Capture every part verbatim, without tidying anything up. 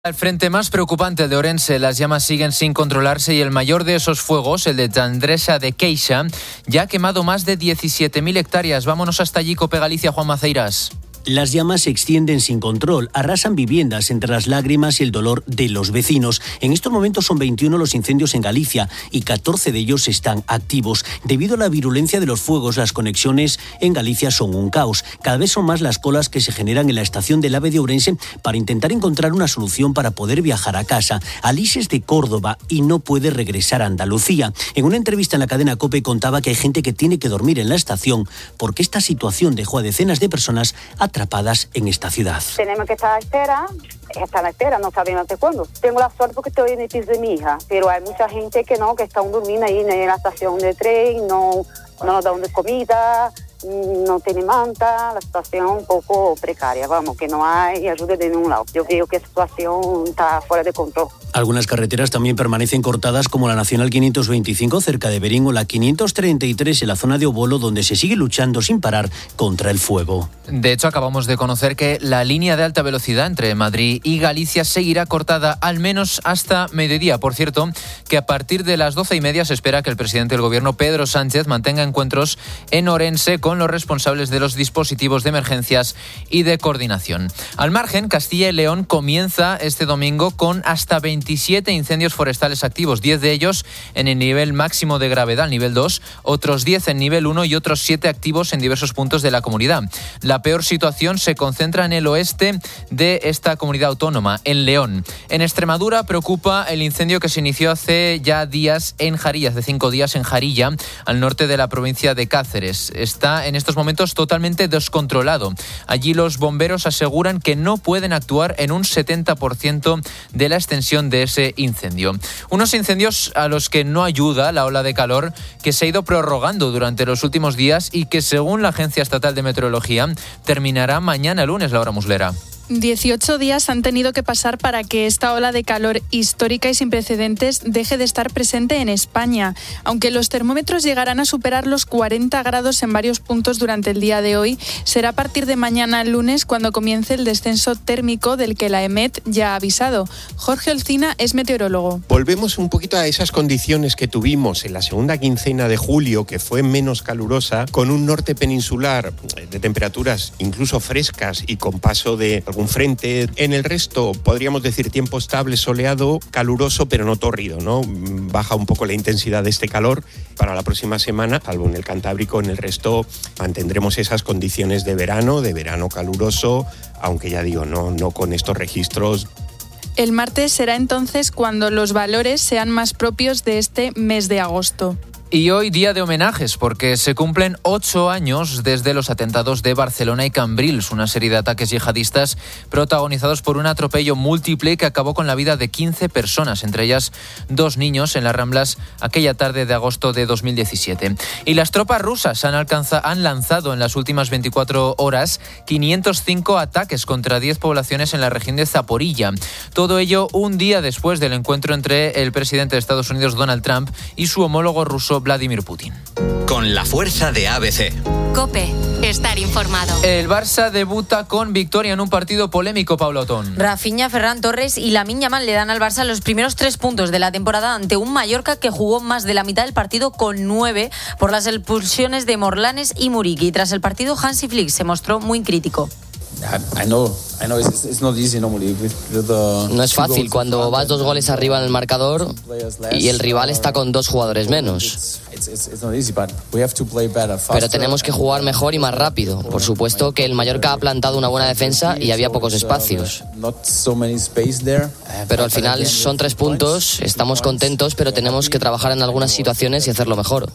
El frente más preocupante, el de Orense, las llamas siguen sin controlarse y el mayor de esos fuegos, el de Tandresa de Queixa, ya ha quemado más de diecisiete mil hectáreas. Vámonos hasta allí, Cope Galicia, Juan Maceiras. Las llamas se extienden sin control, arrasan viviendas entre las lágrimas y el dolor de los vecinos. En estos momentos son veintiuno los incendios en Galicia y catorce de ellos están activos. Debido a la virulencia de los fuegos, las conexiones en Galicia son un caos. Cada vez son más las colas que se generan en la estación del AVE de Ourense para intentar encontrar una solución para poder viajar a casa. Alice es de Córdoba y no puede regresar a Andalucía. En una entrevista en la cadena COPE contaba que hay gente que tiene que dormir en la estación porque esta situación dejó a decenas de personas atrapadas en esta ciudad. Tenemos que estar a la espera, estar a la espera, no sabemos hasta cuándo. Tengo la suerte porque estoy en el piso de mi hija, pero hay mucha gente que no, que están durmiendo ahí en la estación de tren, no, no nos dan de comida, no tiene manta, la situación es un poco precaria, vamos, que no hay ayuda de ningún lado. Yo creo que la situación está fuera de control. Algunas carreteras también permanecen cortadas, como la Nacional quinientos veinticinco cerca de Berín o la quinientos treinta y tres en la zona de Obolo, donde se sigue luchando sin parar contra el fuego. De hecho, acabamos de conocer que la línea de alta velocidad entre Madrid y Galicia seguirá cortada al menos hasta mediodía. Por cierto, que a partir de las doce y media se espera que el presidente del Gobierno, Pedro Sánchez, mantenga encuentros en Orense con los responsables de los dispositivos de emergencias y de coordinación. Al margen, Castilla y León comienza este domingo con hasta veintisiete incendios forestales activos, diez de ellos en el nivel máximo de gravedad, nivel dos, otros diez en nivel uno y otros siete activos en diversos puntos de la comunidad. La peor situación se concentra en el oeste de esta comunidad autónoma, en León. En Extremadura preocupa el incendio que se inició hace ya días en Jarilla, hace cinco días en Jarilla, al norte de la provincia de Cáceres. Está en estos momentos totalmente descontrolado. Allí los bomberos aseguran que no pueden actuar en un setenta por ciento de la extensión de ese incendio. Unos incendios a los que no ayuda la ola de calor que se ha ido prorrogando durante los últimos días y que, según la Agencia Estatal de Meteorología, terminará mañana lunes, Laura Muslera. dieciocho días han tenido que pasar para que esta ola de calor histórica y sin precedentes deje de estar presente en España. Aunque los termómetros llegarán a superar los cuarenta grados en varios puntos durante el día de hoy, será a partir de mañana lunes cuando comience el descenso térmico del que la EMET ya ha avisado. Jorge Olcina es meteorólogo. Volvemos un poquito a esas condiciones que tuvimos en la segunda quincena de julio, que fue menos calurosa, con un norte peninsular de temperaturas incluso frescas y con paso de algún frente. En el resto, podríamos decir tiempo estable, soleado, caluroso, pero no tórrido, ¿no? Baja un poco la intensidad de este calor para la próxima semana, salvo en el Cantábrico. En el resto mantendremos esas condiciones de verano, de verano caluroso, aunque ya digo, no, no con estos registros. El martes será entonces cuando los valores sean más propios de este mes de agosto. Y hoy día de homenajes, porque se cumplen ocho años desde los atentados de Barcelona y Cambrils, una serie de ataques yihadistas protagonizados por un atropello múltiple que acabó con la vida de quince personas, entre ellas dos niños, en las Ramblas aquella tarde de agosto de dos mil diecisiete. Y las tropas rusas han, alcanza, han lanzado en las últimas veinticuatro horas quinientos cinco ataques contra diez poblaciones en la región de Zaporilla. Todo ello un día después del encuentro entre el presidente de Estados Unidos, Donald Trump, y su homólogo ruso, Vladimir Putin. Con la fuerza de A B C. COPE. Estar informado. El Barça debuta con victoria en un partido polémico, Paula Otón. Rafinha, Ferran Torres y Lamine Yamal le dan al Barça los primeros tres puntos de la temporada ante un Mallorca que jugó más de la mitad del partido con nueve por las expulsiones de Morlanes y Muriqui. Tras el partido, Hansi Flick se mostró muy crítico. No es fácil cuando vas dos goles arriba en el marcador y el rival está con dos jugadores menos. Pero tenemos que jugar mejor y más rápido. Por supuesto que el Mallorca ha plantado una buena defensa y había pocos espacios. Pero al final son tres puntos, estamos contentos, pero tenemos que trabajar en algunas situaciones y hacerlo mejor.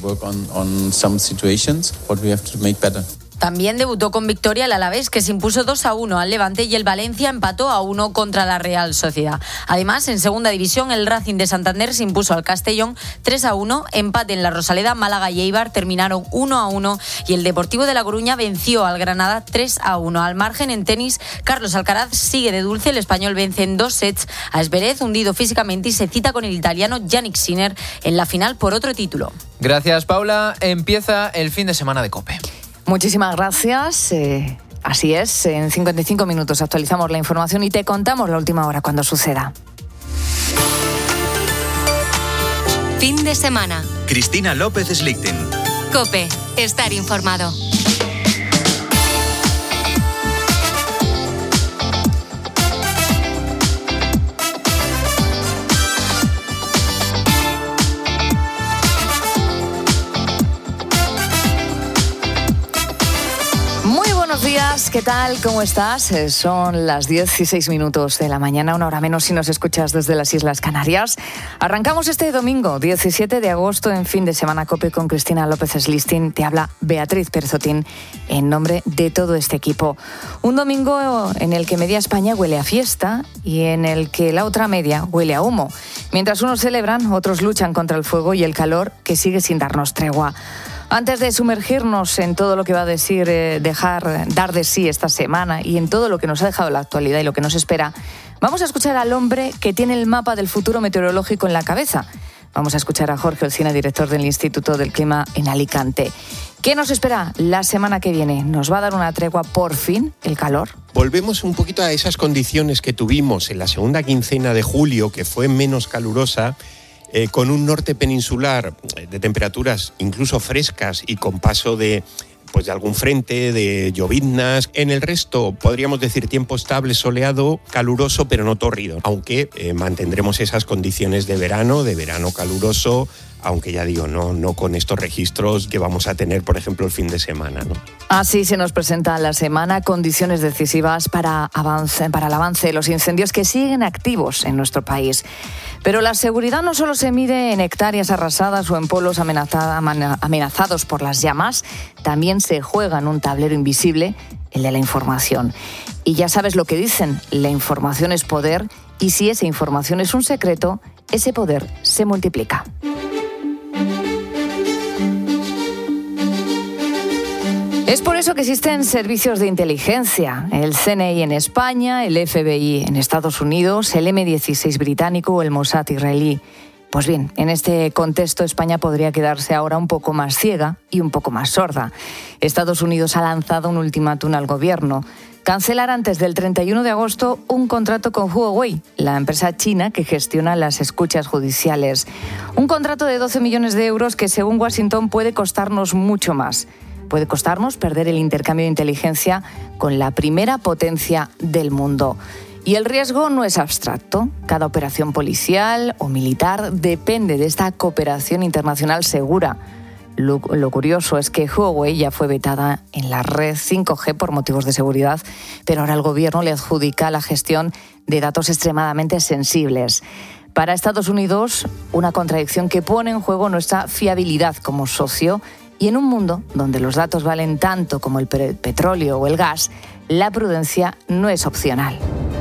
También debutó con victoria el Alavés, que se impuso dos a uno al Levante, y el Valencia empató a uno contra la Real Sociedad. Además, en segunda división, el Racing de Santander se impuso al Castellón tres a uno, empate en la Rosaleda, Málaga y Eibar terminaron uno a uno, y el Deportivo de La Coruña venció al Granada tres a uno. Al margen, en tenis, Carlos Alcaraz sigue de dulce, el español vence en dos sets a Zverev, hundido físicamente, y se cita con el italiano Yannick Sinner en la final por otro título. Gracias, Paula. Empieza el fin de semana de COPE. Muchísimas gracias. Eh, Así es, en cincuenta y cinco minutos actualizamos la información y te contamos la última hora cuando suceda. Fin de semana. Cristina López Slichting. COPE. Estar informado. Buenos días, ¿qué tal? ¿Cómo estás? Eh, Son las dieciséis minutos de la mañana, una hora menos si nos escuchas desde las Islas Canarias. Arrancamos este domingo, diecisiete de agosto, en Fin de Semana COPE con Cristina López Slichting. Te habla Beatriz Pérez Otín en nombre de todo este equipo. Un domingo en el que media España huele a fiesta y en el que la otra media huele a humo. Mientras unos celebran, otros luchan contra el fuego y el calor que sigue sin darnos tregua. Antes de sumergirnos en todo lo que va a decir, eh, dejar, dar de sí esta semana y en todo lo que nos ha dejado la actualidad y lo que nos espera, vamos a escuchar al hombre que tiene el mapa del futuro meteorológico en la cabeza. Vamos a escuchar a Jorge Olcina, director del Instituto del Clima en Alicante. ¿Qué nos espera la semana que viene? ¿Nos va a dar una tregua por fin el calor? Volvemos un poquito a esas condiciones que tuvimos en la segunda quincena de julio, que fue menos calurosa, Eh, con un norte peninsular de temperaturas incluso frescas y con paso de, pues de algún frente, de lloviznas. En el resto, podríamos decir tiempo estable, soleado, caluroso, pero no tórrido. Aunque eh, mantendremos esas condiciones de verano, de verano caluroso, aunque ya digo, no, no con estos registros que vamos a tener, por ejemplo, el fin de semana, ¿no? Así se nos presenta la semana, condiciones decisivas para, avance, para el avance de los incendios que siguen activos en nuestro país. Pero la seguridad no solo se mide en hectáreas arrasadas o en pueblos amenazados por las llamas, también se juega en un tablero invisible, el de la información. Y ya sabes lo que dicen, la información es poder, y si esa información es un secreto, ese poder se multiplica. Es por eso que existen servicios de inteligencia, el C N I en España, el F B I en Estados Unidos, el eme dieciséis británico o el Mossad israelí. Pues bien, en este contexto España podría quedarse ahora un poco más ciega y un poco más sorda. Estados Unidos ha lanzado un ultimátum al gobierno: cancelar antes del treinta y uno de agosto un contrato con Huawei, la empresa china que gestiona las escuchas judiciales. Un contrato de doce millones de euros que, según Washington, puede costarnos mucho más. Puede costarnos perder el intercambio de inteligencia con la primera potencia del mundo. Y el riesgo no es abstracto. Cada operación policial o militar depende de esta cooperación internacional segura. Lo, lo curioso es que Huawei ya fue vetada en la red cinco G por motivos de seguridad, pero ahora el gobierno le adjudica la gestión de datos extremadamente sensibles. Para Estados Unidos, una contradicción que pone en juego nuestra fiabilidad como socio. Y en un mundo donde los datos valen tanto como el petróleo o el gas, la prudencia no es opcional.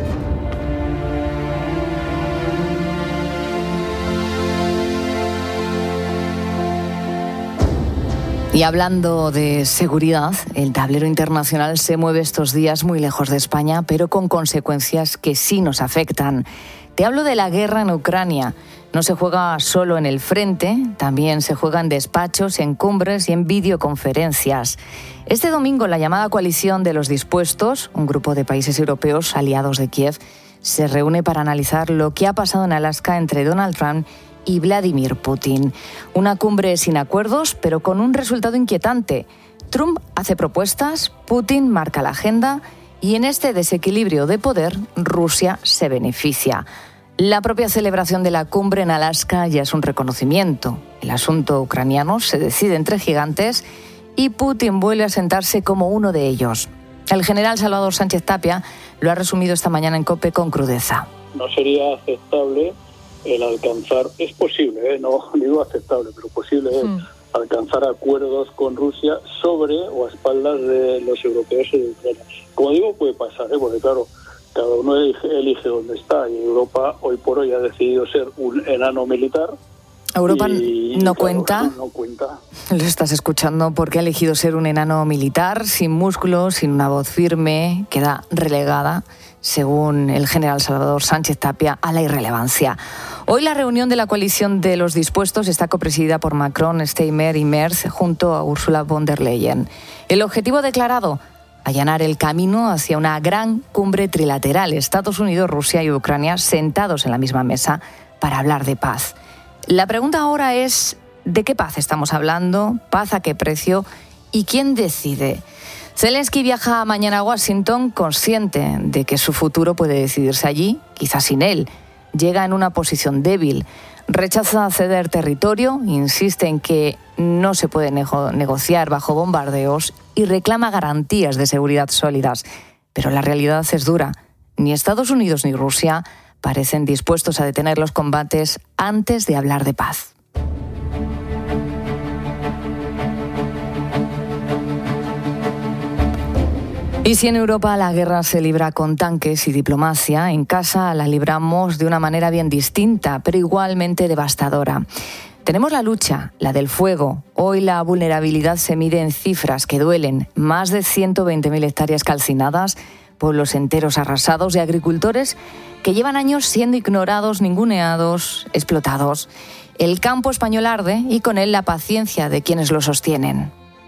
Y hablando de seguridad, el tablero internacional se mueve estos días muy lejos de España, pero con consecuencias que sí nos afectan. Te hablo de la guerra en Ucrania. No se juega solo en el frente, también se juega en despachos, en cumbres y en videoconferencias. Este domingo la llamada coalición de los dispuestos, un grupo de países europeos aliados de Kiev, se reúne para analizar lo que ha pasado en Alaska entre Donald Trump y Vladimir Putin. Una cumbre sin acuerdos, pero con un resultado inquietante. Trump hace propuestas, Putin marca la agenda y en este desequilibrio de poder, Rusia se beneficia. La propia celebración de la cumbre en Alaska ya es un reconocimiento. El asunto ucraniano se decide entre gigantes y Putin vuelve a sentarse como uno de ellos. El general Salvador Sánchez Tapia lo ha resumido esta mañana en COPE con crudeza. No sería aceptable el alcanzar, es posible, ¿eh? no digo aceptable, pero posible es mm. alcanzar acuerdos con Rusia sobre o a espaldas de los europeos y de Ucrania. Como digo, puede pasar, ¿eh? porque claro, cada uno elige, elige dónde está, y Europa hoy por hoy ha decidido ser un enano militar. Europa y, no, claro, cuenta. no cuenta. Lo estás escuchando, porque ha elegido ser un enano militar, sin músculos, sin una voz firme, queda relegada, según el general Salvador Sánchez Tapia, a la irrelevancia. Hoy la reunión de la coalición de los dispuestos está copresidida por Macron, Steinmeier y Merz junto a Ursula von der Leyen. El objetivo declarado: allanar el camino hacia una gran cumbre trilateral. Estados Unidos, Rusia y Ucrania sentados en la misma mesa para hablar de paz. La pregunta ahora es, ¿de qué paz estamos hablando? ¿Paz a qué precio? ¿Y quién decide? Zelensky viaja mañana a Washington consciente de que su futuro puede decidirse allí, quizás sin él. Llega en una posición débil. Rechaza ceder territorio, insiste en que no se puede nego- negociar bajo bombardeos y reclama garantías de seguridad sólidas. Pero la realidad es dura. Ni Estados Unidos ni Rusia parecen dispuestos a detener los combates antes de hablar de paz. Y si en Europa la guerra se libra con tanques y diplomacia, en casa la libramos de una manera bien distinta, pero igualmente devastadora. Tenemos la lucha, la del fuego. Hoy la vulnerabilidad se mide en cifras que duelen. Más de ciento veinte mil hectáreas calcinadas, pueblos enteros arrasados y agricultores que llevan años siendo ignorados, ninguneados, explotados. El campo español arde y con él la paciencia de quienes lo sostienen.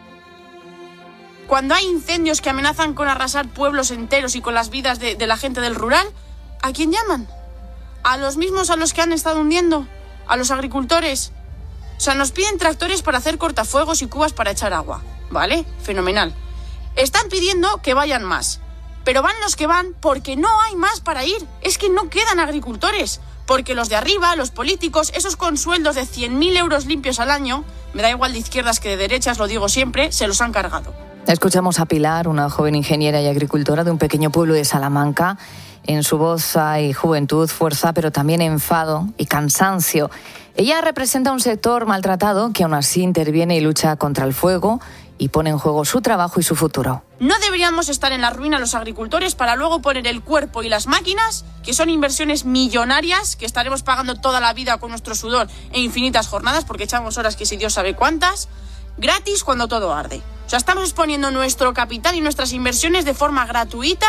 Cuando hay incendios que amenazan con arrasar pueblos enteros y con las vidas de, de la gente del rural, ¿a quién llaman? ¿A los mismos a los que han estado hundiendo? ¿A los agricultores? O sea, nos piden tractores para hacer cortafuegos y cubas para echar agua. ¿Vale? Fenomenal. Están pidiendo que vayan más. Pero van los que van porque no hay más para ir. Es que no quedan agricultores. Porque los de arriba, los políticos, esos con sueldos de cien mil euros limpios al año, me da igual de izquierdas que de derechas, lo digo siempre, se los han cargado. Escuchamos a Pilar, una joven ingeniera y agricultora de un pequeño pueblo de Salamanca. En su voz hay juventud, fuerza, pero también enfado y cansancio. Ella representa un sector maltratado que aún así interviene y lucha contra el fuego y pone en juego su trabajo y su futuro. No deberíamos estar en la ruina los agricultores para luego poner el cuerpo y las máquinas, que son inversiones millonarias, que estaremos pagando toda la vida con nuestro sudor e infinitas jornadas, porque echamos horas que si Dios sabe cuántas, gratis cuando todo arde. O sea, estamos exponiendo nuestro capital y nuestras inversiones de forma gratuita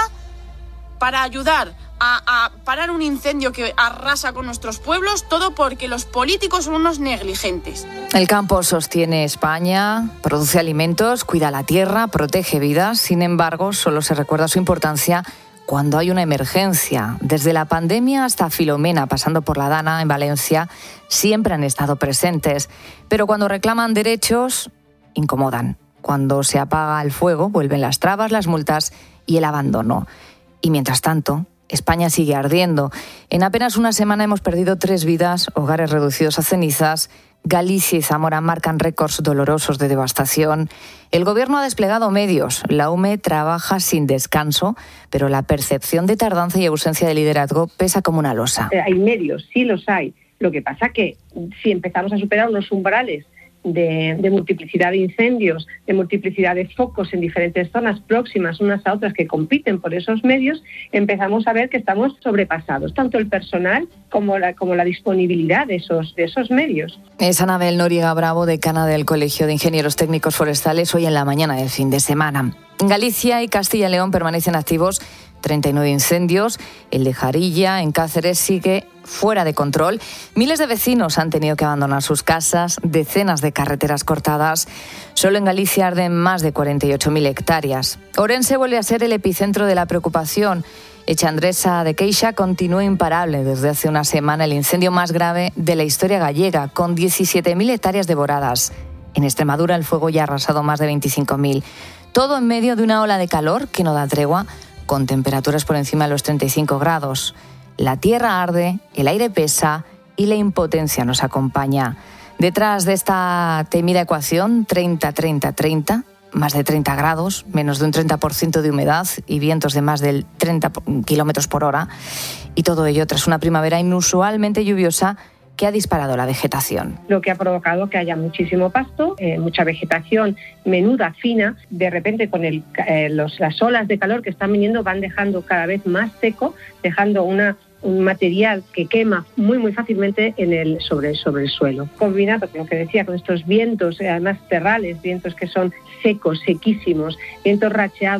para ayudar a, a parar un incendio que arrasa con nuestros pueblos, todo porque los políticos son unos negligentes. El campo sostiene España, produce alimentos, cuida la tierra, protege vidas. Sin embargo, solo se recuerda su importancia cuando hay una emergencia. Desde la pandemia hasta Filomena, pasando por la Dana en Valencia, siempre han estado presentes. Pero cuando reclaman derechos, incomodan. Cuando se apaga el fuego, vuelven las trabas, las multas y el abandono. Y mientras tanto, España sigue ardiendo. En apenas una semana hemos perdido tres vidas, hogares reducidos a cenizas. Galicia y Zamora marcan récords dolorosos de devastación. El Gobierno ha desplegado medios. La U M E trabaja sin descanso, pero la percepción de tardanza y ausencia de liderazgo pesa como una losa. Hay medios, sí los hay. Lo que pasa que si empezamos a superar unos umbrales De, de multiplicidad de incendios, de multiplicidad de focos en diferentes zonas próximas unas a otras que compiten por esos medios, empezamos a ver que estamos sobrepasados, tanto el personal como la, como la disponibilidad de esos, de esos medios. Es Anabel Noriega Bravo, decana del Colegio de Ingenieros Técnicos Forestales, hoy en la mañana del fin de semana. En Galicia y Castilla y León permanecen activos treinta y nueve incendios. El de Jarilla, en Cáceres, sigue fuera de control. Miles de vecinos han tenido que abandonar sus casas, decenas de carreteras cortadas. Solo en Galicia arden más de cuarenta y ocho mil hectáreas. Ourense vuelve a ser el epicentro de la preocupación. Echandresa de Queixa continúa imparable desde hace una semana, el incendio más grave de la historia gallega, con diecisiete mil hectáreas devoradas. En Extremadura el fuego ya ha arrasado más de veinticinco mil. Todo en medio de una ola de calor que no da tregua, con temperaturas por encima de los treinta y cinco grados. La tierra arde, el aire pesa y la impotencia nos acompaña. Detrás de esta temida ecuación, treinta treinta treinta, más de treinta grados, menos de un treinta por ciento de humedad y vientos de más del treinta kilómetros por hora. Y todo ello tras una primavera inusualmente lluviosa que ha disparado la vegetación. Lo que ha provocado que haya muchísimo pasto, eh, mucha vegetación menuda, fina. De repente con el, eh, los, las olas de calor que están viniendo van dejando cada vez más seco, dejando una, un material que quema muy muy fácilmente en el, sobre, sobre el suelo. Combinado con lo que decía, con estos vientos, eh, además terrales, vientos que son secos, sequísimos, vientos racheados,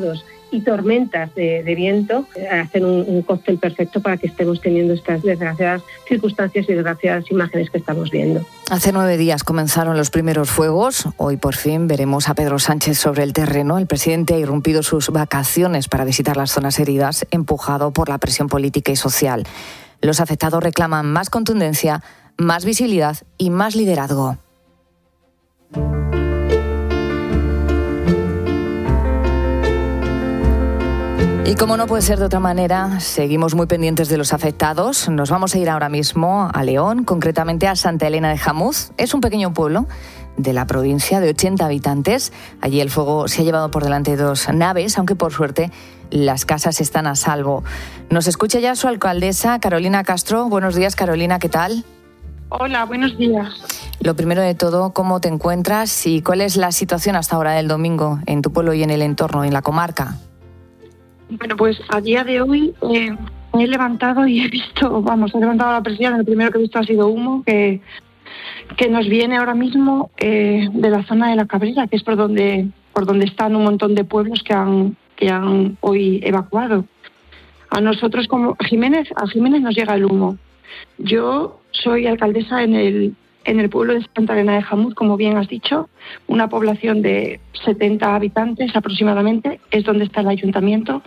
y tormentas de, de viento eh, hacen un, un cóctel perfecto para que estemos teniendo estas desgraciadas circunstancias y desgraciadas imágenes que estamos viendo. Hace nueve días comenzaron los primeros fuegos. Hoy por fin veremos a Pedro Sánchez sobre el terreno. El presidente ha irrumpido sus vacaciones para visitar las zonas heridas, empujado por la presión política y social. Los afectados reclaman más contundencia, más visibilidad y más liderazgo. Y como no puede ser de otra manera, seguimos muy pendientes de los afectados. Nos vamos a ir ahora mismo a León, concretamente a Santa Elena de Jamuz. Es un pequeño pueblo de la provincia de ochenta habitantes. Allí el fuego se ha llevado por delante dos naves, aunque por suerte las casas están a salvo. Nos escucha ya su alcaldesa, Carolina Castro. Buenos días, Carolina, ¿qué tal? Hola, buenos días. Lo primero de todo, ¿cómo te encuentras y cuál es la situación hasta ahora del domingo en tu pueblo y en el entorno, en la comarca? Bueno, pues a día de hoy eh, me he levantado y he visto, vamos, he levantado la persiana, lo primero que he visto ha sido humo que, que nos viene ahora mismo eh, de la zona de la Cabrera, que es por donde por donde están un montón de pueblos que han que han hoy evacuado. A nosotros como Jiménez, a Jiménez nos llega el humo. Yo soy alcaldesa en el en el pueblo de Santa Elena de Jamuz, como bien has dicho, una población de setenta habitantes aproximadamente, es donde está el ayuntamiento,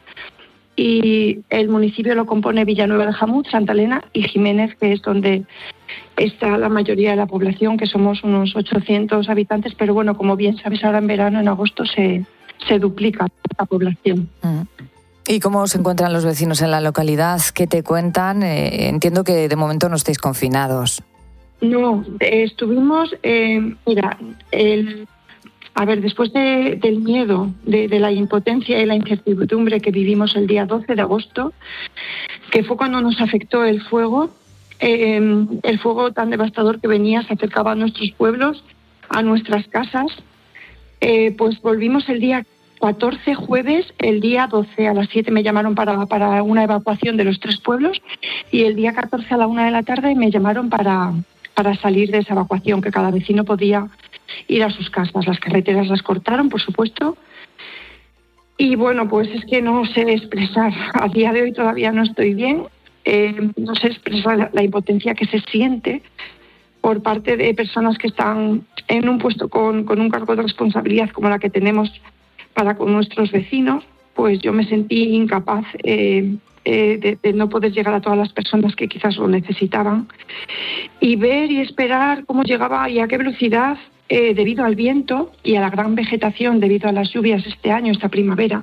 y el municipio lo compone Villanueva de Jamuz, Santa Elena y Jiménez, que es donde está la mayoría de la población, que somos unos ochocientos habitantes, pero bueno, como bien sabes, ahora en verano, en agosto, se, se duplica la población. Mm. ¿Y cómo se encuentran los vecinos en la localidad? ¿Qué te cuentan? Eh, entiendo que de momento no estáis confinados. No, estuvimos, eh, mira, el, a ver, después de, del miedo, de, de la impotencia y la incertidumbre que vivimos el día doce de agosto, que fue cuando nos afectó el fuego, eh, el fuego tan devastador que venía, se acercaba a nuestros pueblos, a nuestras casas, eh, pues volvimos el día catorce, jueves, el día doce a las siete me llamaron para, para una evacuación de los tres pueblos y el día catorce a la una de la tarde me llamaron para... para salir de esa evacuación, que cada vecino podía ir a sus casas. Las carreteras las cortaron, por supuesto. Y bueno, pues es que no sé expresar. A día de hoy todavía no estoy bien. Eh, no sé expresar la, la impotencia que se siente por parte de personas que están en un puesto con, con un cargo de responsabilidad como la que tenemos para con nuestros vecinos. Pues yo me sentí incapaz eh, eh, de, de no poder llegar a todas las personas que quizás lo necesitaban y ver y esperar cómo llegaba y a qué velocidad, eh, debido al viento y a la gran vegetación debido a las lluvias este año, esta primavera,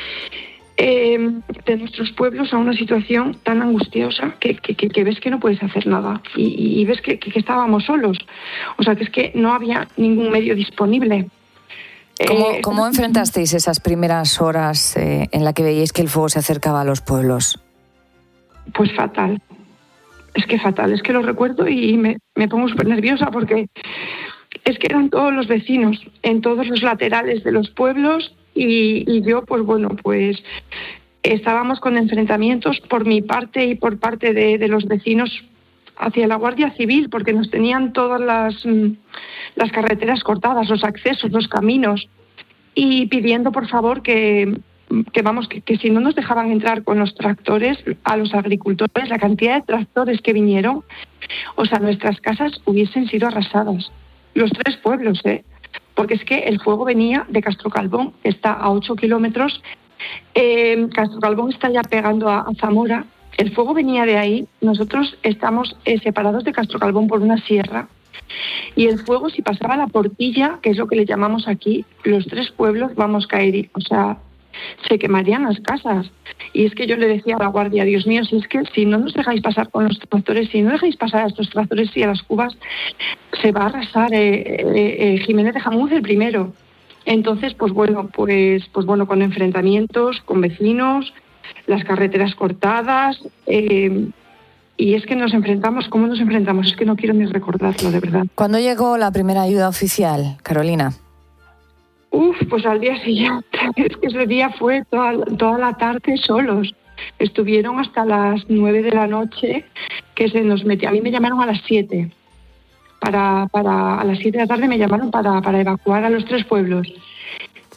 eh, de nuestros pueblos a una situación tan angustiosa que, que, que, que ves que no puedes hacer nada y, y ves que, que, que estábamos solos. O sea, que es que no había ningún medio disponible. ¿Cómo, Eh, ¿Cómo enfrentasteis esas primeras horas eh, en las que veíais que el fuego se acercaba a los pueblos? Pues fatal. Es que fatal. Es que lo recuerdo y me, me pongo súper nerviosa porque es que eran todos los vecinos en todos los laterales de los pueblos y, y yo, pues bueno, pues estábamos con enfrentamientos por mi parte y por parte de, de los vecinos hacia la Guardia Civil, porque nos tenían todas las, las carreteras cortadas, los accesos, los caminos, y pidiendo por favor que, que vamos, que, que si no nos dejaban entrar con los tractores a los agricultores, la cantidad de tractores que vinieron, o sea, nuestras casas hubiesen sido arrasadas. Los tres pueblos, ¿eh? Porque es que el fuego venía de Castro Calbón, que está a ocho kilómetros. Eh, Castro Calbón está ya pegando a, a Zamora. El fuego venía de ahí. Nosotros estamos eh, separados de Castro Calbón por una sierra. Y el fuego, si pasaba la Portilla, que es lo que le llamamos aquí, los tres pueblos vamos a caer. O sea, se quemarían las casas. Y es que yo le decía a la Guardia, Dios mío, si es que si no nos dejáis pasar con los tractores, si no dejáis pasar a estos tractores y a las cubas, se va a arrasar eh, eh, eh, Jiménez de Jamuz el primero. Entonces, pues bueno, pues, pues bueno, con enfrentamientos, con vecinos, las carreteras cortadas, eh, y es que nos enfrentamos, ¿cómo nos enfrentamos? Es que no quiero ni recordarlo, de verdad. ¿Cuándo llegó la primera ayuda oficial, Carolina? Uf, pues al día siguiente. Es que ese día fue toda, toda la tarde solos. Estuvieron hasta las nueve de la noche, que se nos metió. A mí me llamaron a las siete. Para, para, a las siete de la tarde me llamaron para, para evacuar a los tres pueblos.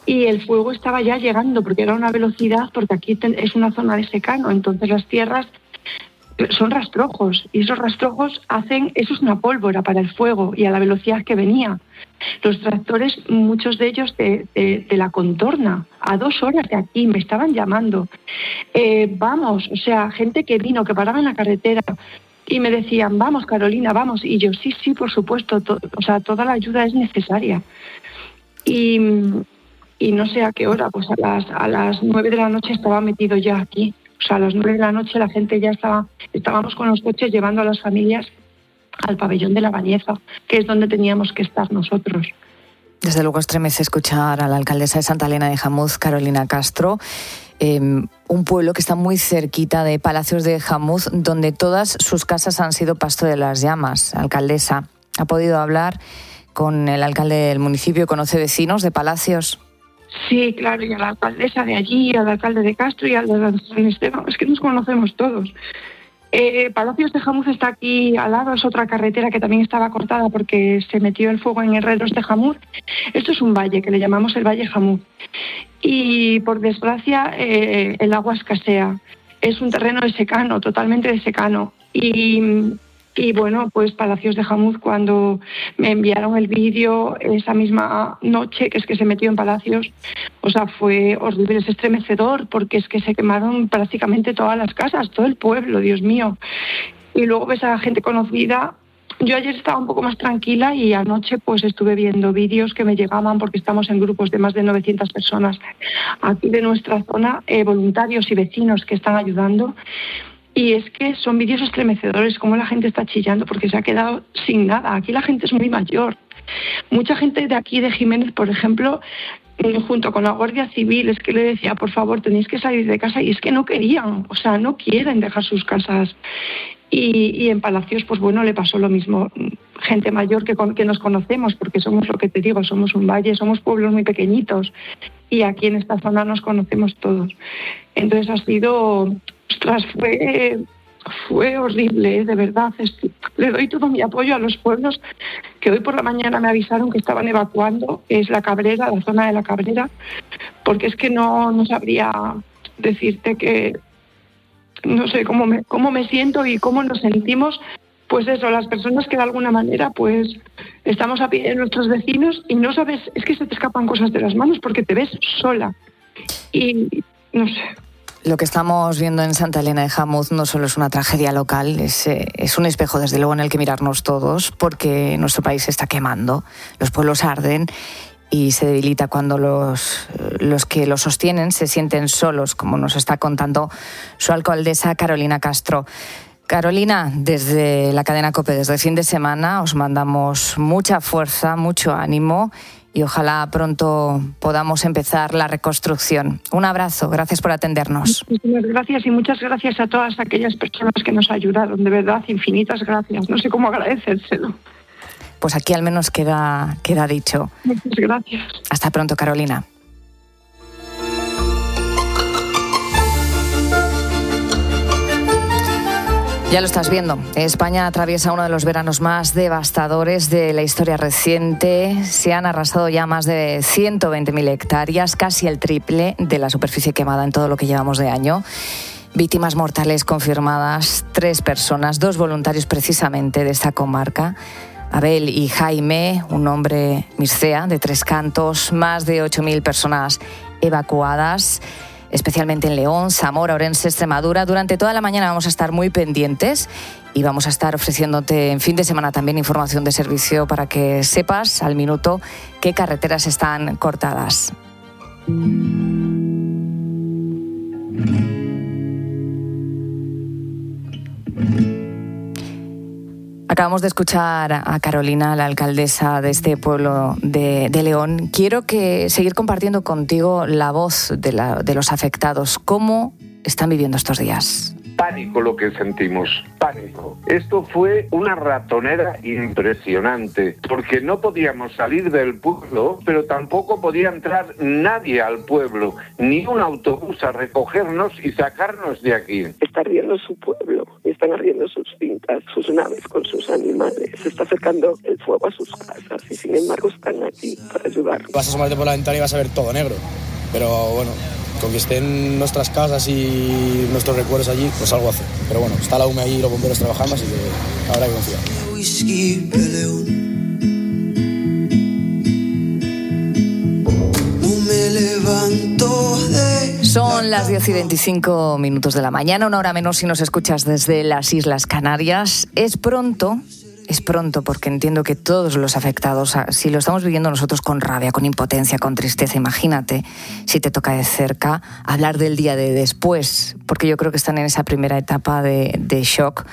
y el fuego estaba ya llegando porque era una velocidad, porque aquí es una zona de secano, entonces las tierras son rastrojos y esos rastrojos hacen, eso es una pólvora para el fuego y a la velocidad que venía. Los tractores, muchos de ellos de, de, de la contorna, a dos horas de aquí, me estaban llamando. Eh, vamos, o sea, gente que vino, que paraba en la carretera y me decían, vamos Carolina, vamos. Y yo, sí, sí, por supuesto, to, o sea, toda la ayuda es necesaria. Y, y no sé a qué hora, pues a las, a las nueve de la noche estaba metido ya aquí. O sea, a las nueve de la noche la gente ya estaba, estábamos con los coches llevando a las familias al pabellón de la Bañeza, que es donde teníamos que estar nosotros. Desde luego estremece escuchar a la alcaldesa de Santa Elena de Jamuz, Carolina Castro, eh, un pueblo que está muy cerquita de Palacios de Jamuz, donde todas sus casas han sido pasto de las llamas. Alcaldesa, ¿ha podido hablar con el alcalde del municipio? ¿Conoce vecinos de Palacios? Sí, claro, y a la alcaldesa de allí, al alcalde de Castro y al de San Esteban, es que nos conocemos todos. Eh, Palacios de Jamuz está aquí al lado, es otra carretera que también estaba cortada porque se metió el fuego en Herreros de Jamuz. Esto es un valle que le llamamos el Valle Jamuz y por desgracia eh, el agua escasea. Es un terreno de secano, totalmente de secano y... Y bueno, pues Palacios de Jamuz, cuando me enviaron el vídeo esa misma noche, que es que se metió en Palacios, o sea, fue horrible, es estremecedor, porque es que se quemaron prácticamente todas las casas, todo el pueblo, Dios mío. Y luego ves a la gente conocida. Yo ayer estaba un poco más tranquila y anoche pues estuve viendo vídeos que me llegaban, porque estamos en grupos de más de novecientas personas aquí de nuestra zona, eh, voluntarios y vecinos que están ayudando. Y es que son vídeos estremecedores, como la gente está chillando porque se ha quedado sin nada. Aquí la gente es muy mayor. Mucha gente de aquí, de Jiménez, por ejemplo, junto con la Guardia Civil, es que le decía, por favor, tenéis que salir de casa, y es que no querían, o sea, no quieren dejar sus casas. Y, y en Palacios, pues bueno, le pasó lo mismo. Gente mayor que, con, que nos conocemos, porque somos, lo que te digo, somos un valle, somos pueblos muy pequeñitos, y aquí en esta zona nos conocemos todos. Entonces ha sido... Ostras, fue, fue horrible, de verdad. Le doy todo mi apoyo a los pueblos que hoy por la mañana me avisaron que estaban evacuando, que es la Cabrera, la zona de la Cabrera, porque es que no, no sabría decirte que, no sé cómo me, cómo me siento y cómo nos sentimos, pues eso, las personas que de alguna manera pues estamos a pie de nuestros vecinos y no sabes, es que se te escapan cosas de las manos porque te ves sola. Y no sé. Lo que estamos viendo en Santa Elena de Jamuz no solo es una tragedia local, es, eh, es un espejo desde luego en el que mirarnos todos, porque nuestro país se está quemando, los pueblos arden y se debilita cuando los, los que lo sostienen se sienten solos, como nos está contando su alcaldesa Carolina Castro. Carolina, desde la cadena COPE, desde el fin de semana, os mandamos mucha fuerza, mucho ánimo y ojalá pronto podamos empezar la reconstrucción. Un abrazo, gracias por atendernos. Muchísimas gracias y muchas gracias a todas aquellas personas que nos ayudaron, de verdad, infinitas gracias. No sé cómo agradecérselo. Pues aquí al menos queda, queda dicho. Muchas gracias. Hasta pronto, Carolina. Ya lo estás viendo, España atraviesa uno de los veranos más devastadores de la historia reciente. Se han arrasado ya más de ciento veinte mil hectáreas, casi el triple de la superficie quemada en todo lo que llevamos de año. Víctimas mortales confirmadas, tres personas, dos voluntarios precisamente de esta comarca. Abel y Jaime, un hombre Mircea de Tres Cantos, más de ocho mil personas evacuadas, especialmente en León, Zamora, Orense, Extremadura. Durante toda la mañana vamos a estar muy pendientes y vamos a estar ofreciéndote en fin de semana también información de servicio para que sepas al minuto qué carreteras están cortadas. Acabamos de escuchar a Carolina, la alcaldesa de este pueblo de, de León. Quiero que seguir compartiendo contigo la voz de, la, de los afectados. ¿Cómo están viviendo estos días? Pánico lo que sentimos, pánico. Esto fue una ratonera impresionante, porque no podíamos salir del pueblo, pero tampoco podía entrar nadie al pueblo, ni un autobús a recogernos y sacarnos de aquí. Está ardiendo su pueblo, está están ardiendo sus fincas, sus naves con sus animales, se está acercando el fuego a sus casas y sin embargo están aquí para ayudar. Vas a asomarte por la ventana y vas a ver todo negro, pero bueno, con que estén nuestras casas y nuestros recuerdos allí, pues algo hace. Pero bueno, está la U M E ahí y los bomberos trabajando, así que habrá que confiar. Son las diez y veinticinco minutos de la mañana, una hora menos si nos escuchas desde las Islas Canarias. Es pronto, es pronto porque entiendo que todos los afectados, si lo estamos viviendo nosotros con rabia, con impotencia, con tristeza, imagínate si te toca de cerca hablar del día de después, porque yo creo que están en esa primera etapa de, de shock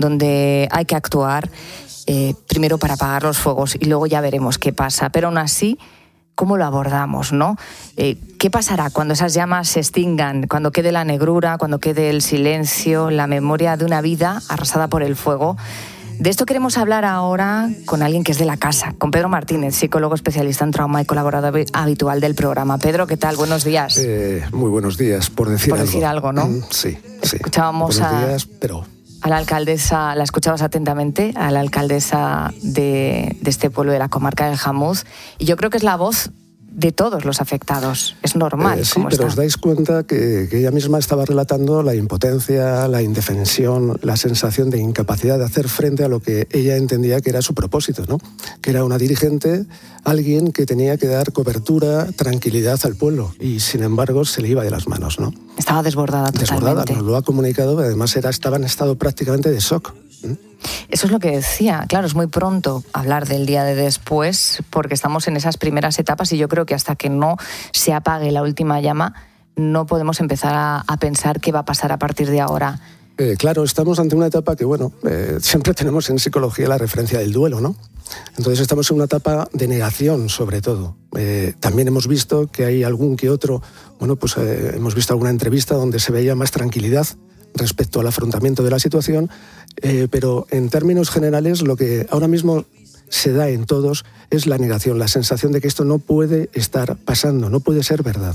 donde hay que actuar eh, primero para apagar los fuegos y luego ya veremos qué pasa, pero aún así, ¿cómo lo abordamos, no? Eh, ¿Qué pasará cuando esas llamas se extingan, cuando quede la negrura, cuando quede el silencio, la memoria de una vida arrasada por el fuego? De esto queremos hablar ahora con alguien que es de la casa, con Pedro Martínez, psicólogo especialista en trauma y colaborador habitual del programa. Pedro, ¿qué tal? Buenos días. Eh, muy buenos días, por decir por algo. Por decir algo, ¿no? Mm, sí, sí. Escuchábamos buenos a... días, pero... a la alcaldesa, la escuchabas atentamente, a la alcaldesa de, de este pueblo de la comarca del Jamuz, y yo creo que es la voz de todos los afectados. Es normal. Eh, sí, ¿cómo pero está? os dais cuenta que, que ella misma estaba relatando la impotencia, la indefensión, la sensación de incapacidad de hacer frente a lo que ella entendía que era su propósito, ¿no? Que era una dirigente, alguien que tenía que dar cobertura, tranquilidad al pueblo, y sin embargo se le iba de las manos, ¿no? Estaba desbordada totalmente. Desbordada, nos lo ha comunicado, además era, estaba en estado prácticamente de shock. Eso es lo que decía. Claro, es muy pronto hablar del día de después porque estamos en esas primeras etapas y yo creo que hasta que no se apague la última llama no podemos empezar a, a pensar qué va a pasar a partir de ahora. Eh, claro, estamos ante una etapa que, bueno, eh, siempre tenemos en psicología la referencia del duelo, ¿no? Entonces estamos en una etapa de negación, sobre todo. Eh, también hemos visto que hay algún que otro, bueno, pues eh, hemos visto alguna entrevista donde se veía más tranquilidad respecto al afrontamiento de la situación, eh, pero en términos generales lo que ahora mismo se da en todos es la negación, la sensación de que esto no puede estar pasando, no puede ser verdad.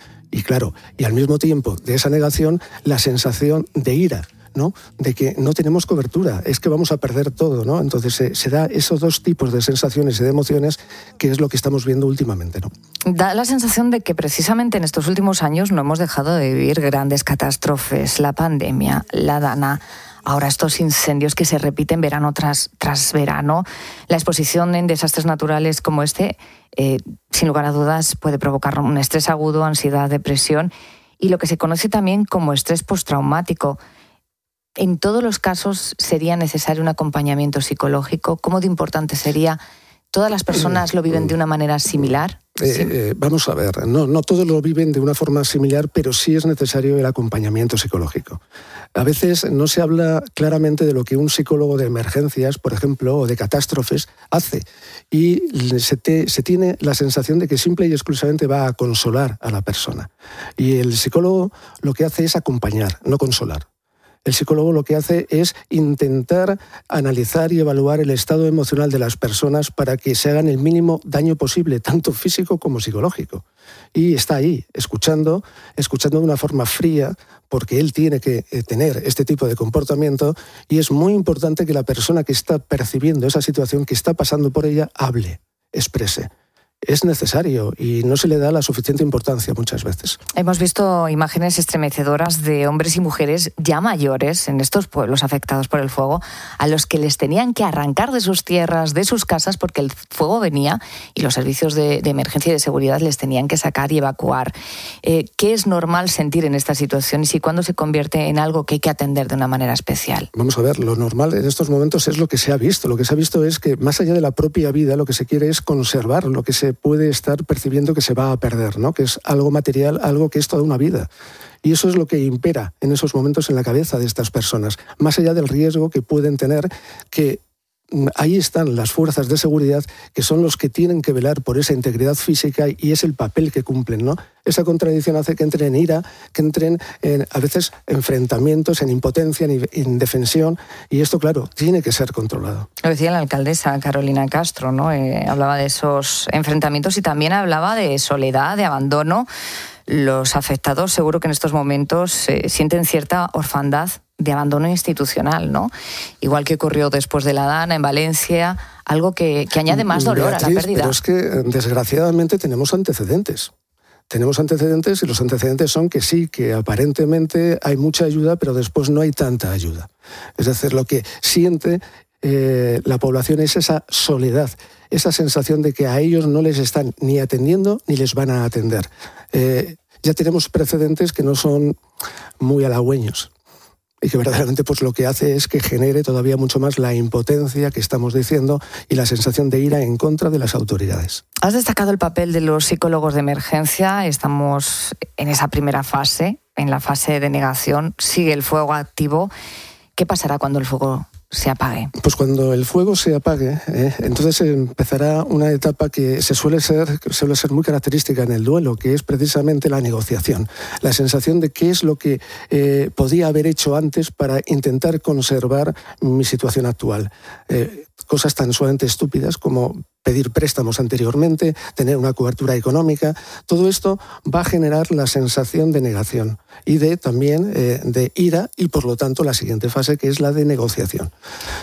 Y claro, y al mismo tiempo de esa negación, la sensación de ira, ¿no? De que no tenemos cobertura, es que vamos a perder todo, ¿no? Entonces se, se da esos dos tipos de sensaciones y de emociones que es lo que estamos viendo últimamente, ¿no? Da la sensación de que precisamente en estos últimos años no hemos dejado de vivir grandes catástrofes, la pandemia, la Dana, ahora estos incendios que se repiten verano tras, tras verano, la exposición en desastres naturales como este, eh, sin lugar a dudas puede provocar un estrés agudo, ansiedad, depresión y lo que se conoce también como estrés postraumático. En todos los casos sería necesario un acompañamiento psicológico. ¿Cómo de importante sería? ¿Todas las personas lo viven de una manera similar? Eh, sí. eh, vamos a ver, no, no todos lo viven de una forma similar, pero sí es necesario el acompañamiento psicológico. A veces no se habla claramente de lo que un psicólogo de emergencias, por ejemplo, o de catástrofes, hace. Y se, te, se tiene la sensación de que simple y exclusivamente va a consolar a la persona. Y el psicólogo lo que hace es acompañar, no consolar. El psicólogo lo que hace es intentar analizar y evaluar el estado emocional de las personas para que se hagan el mínimo daño posible, tanto físico como psicológico. Y está ahí, escuchando, escuchando de una forma fría, porque él tiene que tener este tipo de comportamiento y es muy importante que la persona que está percibiendo esa situación, que está pasando por ella, hable, exprese. Es necesario y no se le da la suficiente importancia muchas veces. Hemos visto imágenes estremecedoras de hombres y mujeres ya mayores en estos pueblos afectados por el fuego, a los que les tenían que arrancar de sus tierras, de sus casas, porque el fuego venía y los servicios de, de emergencia y de seguridad les tenían que sacar y evacuar. Eh, ¿Qué es normal sentir en esta situación y si cuándo se convierte en algo que hay que atender de una manera especial? Vamos a ver, lo normal en estos momentos es lo que se ha visto. Lo que se ha visto es que más allá de la propia vida, lo que se quiere es conservar lo que se puede estar percibiendo que se va a perder, ¿no? Que es algo material, algo que es toda una vida. Y eso es lo que impera en esos momentos en la cabeza de estas personas, más allá del riesgo que pueden tener, que ahí están las fuerzas de seguridad que son los que tienen que velar por esa integridad física y es el papel que cumplen, ¿no? Esa contradicción hace que entren en ira, que entren en, a veces, enfrentamientos, en impotencia, en indefensión, y esto, claro, tiene que ser controlado. Lo decía la alcaldesa Carolina Castro, ¿no? Eh, hablaba de esos enfrentamientos y también hablaba de soledad, de abandono. Los afectados seguro que en estos momentos eh, sienten cierta orfandad de abandono institucional, ¿no? Igual que ocurrió después de la Dana en Valencia, algo que, que añade más dolor Beatriz, a la pérdida. Pero es que, desgraciadamente, tenemos antecedentes. Tenemos antecedentes y los antecedentes son que sí, que aparentemente hay mucha ayuda, pero después no hay tanta ayuda. Es decir, lo que siente eh, la población es esa soledad, esa sensación de que a ellos no les están ni atendiendo ni les van a atender. Eh, ya tenemos precedentes que no son muy halagüeños y que verdaderamente pues, lo que hace es que genere todavía mucho más la impotencia que estamos diciendo y la sensación de ira en contra de las autoridades. Has destacado el papel de los psicólogos de emergencia. Estamos en esa primera fase, en la fase de negación. Sigue el fuego activo. ¿Qué pasará cuando el fuego se apague? Pues cuando el fuego se apague, ¿eh? entonces empezará una etapa que se suele ser, suele ser muy característica en el duelo, que es precisamente la negociación. La sensación de qué es lo que eh, podía haber hecho antes para intentar conservar mi situación actual. Eh, cosas tan sumamente estúpidas como pedir préstamos anteriormente, tener una cobertura económica, todo esto va a generar la sensación de negación y de también eh, de ira y por lo tanto la siguiente fase que es la de negociación.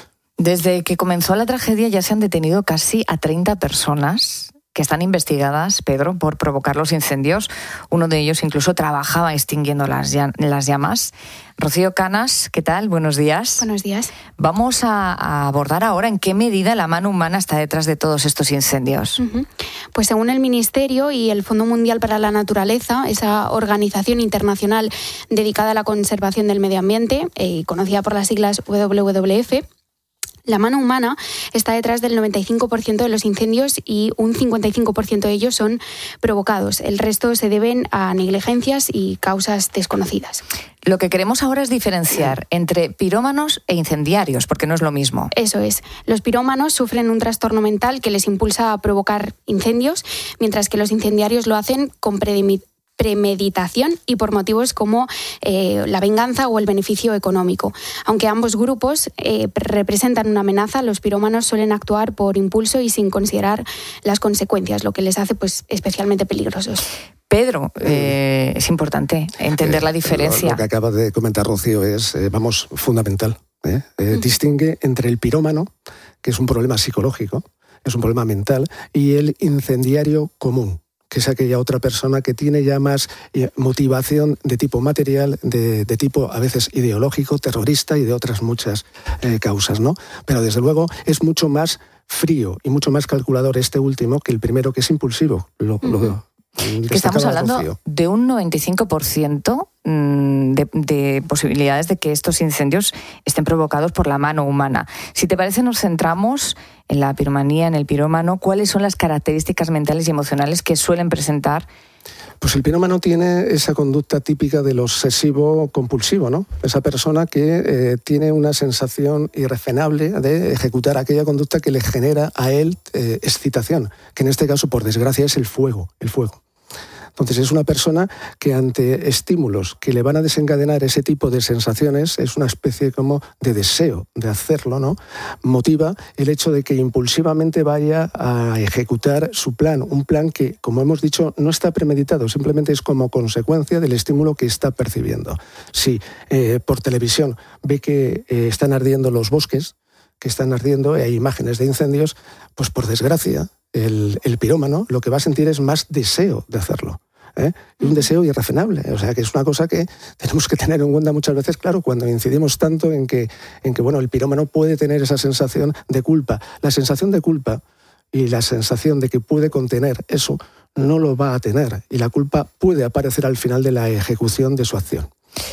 Desde que comenzó la tragedia ya se han detenido casi a treinta personas que están investigadas, Pedro, por provocar los incendios. Uno de ellos incluso trabajaba extinguiendo las, las llamas. Rocío Canas, ¿qué tal? Buenos días. Buenos días. Vamos a, a abordar ahora en qué medida la mano humana está detrás de todos estos incendios. Uh-huh. Pues según el Ministerio y el Fondo Mundial para la Naturaleza, esa organización internacional dedicada a la conservación del medio ambiente, eh, conocida por las siglas W W F, la mano humana está detrás del noventa y cinco por ciento de los incendios y un cincuenta y cinco por ciento de ellos son provocados. El resto se deben a negligencias y causas desconocidas. Lo que queremos ahora es diferenciar entre pirómanos e incendiarios, porque no es lo mismo. Eso es. Los pirómanos sufren un trastorno mental que les impulsa a provocar incendios, mientras que los incendiarios lo hacen con premeditación. premeditación y por motivos como eh, la venganza o el beneficio económico. Aunque ambos grupos eh, representan una amenaza, los pirómanos suelen actuar por impulso y sin considerar las consecuencias, lo que les hace pues, especialmente peligrosos. Pedro, eh, es importante entender eh, la diferencia. Lo, lo que acaba de comentar Rocío es, eh, vamos, fundamental. ¿eh? Eh, mm. Distingue entre el pirómano, que es un problema psicológico, es un problema mental, y el incendiario común, que es aquella otra persona que tiene ya más eh, motivación de tipo material, de, de tipo a veces ideológico, terrorista y de otras muchas eh, causas, ¿no? Pero desde luego es mucho más frío y mucho más calculador este último que el primero, que es impulsivo. Lo, uh-huh. lo, que estamos hablando Rocío. De un noventa y cinco por ciento de, de posibilidades de que estos incendios estén provocados por la mano humana. Si te parece, nos centramos en la piromanía, en el pirómano. ¿Cuáles son las características mentales y emocionales que suelen presentar? Pues el pirómano tiene esa conducta típica del obsesivo compulsivo, ¿no? Esa persona que eh, tiene una sensación irrefrenable de ejecutar aquella conducta que le genera a él eh, excitación, que en este caso, por desgracia, es el fuego, el fuego. Entonces es una persona que ante estímulos que le van a desencadenar ese tipo de sensaciones, es una especie como de deseo de hacerlo, ¿no? Motiva el hecho de que impulsivamente vaya a ejecutar su plan, un plan que, como hemos dicho, no está premeditado, simplemente es como consecuencia del estímulo que está percibiendo. Si eh, por televisión ve que eh, están ardiendo los bosques, que están ardiendo, y hay imágenes de incendios, pues por desgracia el, el pirómano lo que va a sentir es más deseo de hacerlo. ¿Eh? Y un deseo irrefrenable, o sea que es una cosa que tenemos que tener en cuenta muchas veces, claro, cuando incidimos tanto en que, en que bueno, el pirómano puede tener esa sensación de culpa. La sensación de culpa y la sensación de que puede contener eso no lo va a tener, y la culpa puede aparecer al final de la ejecución de su acción.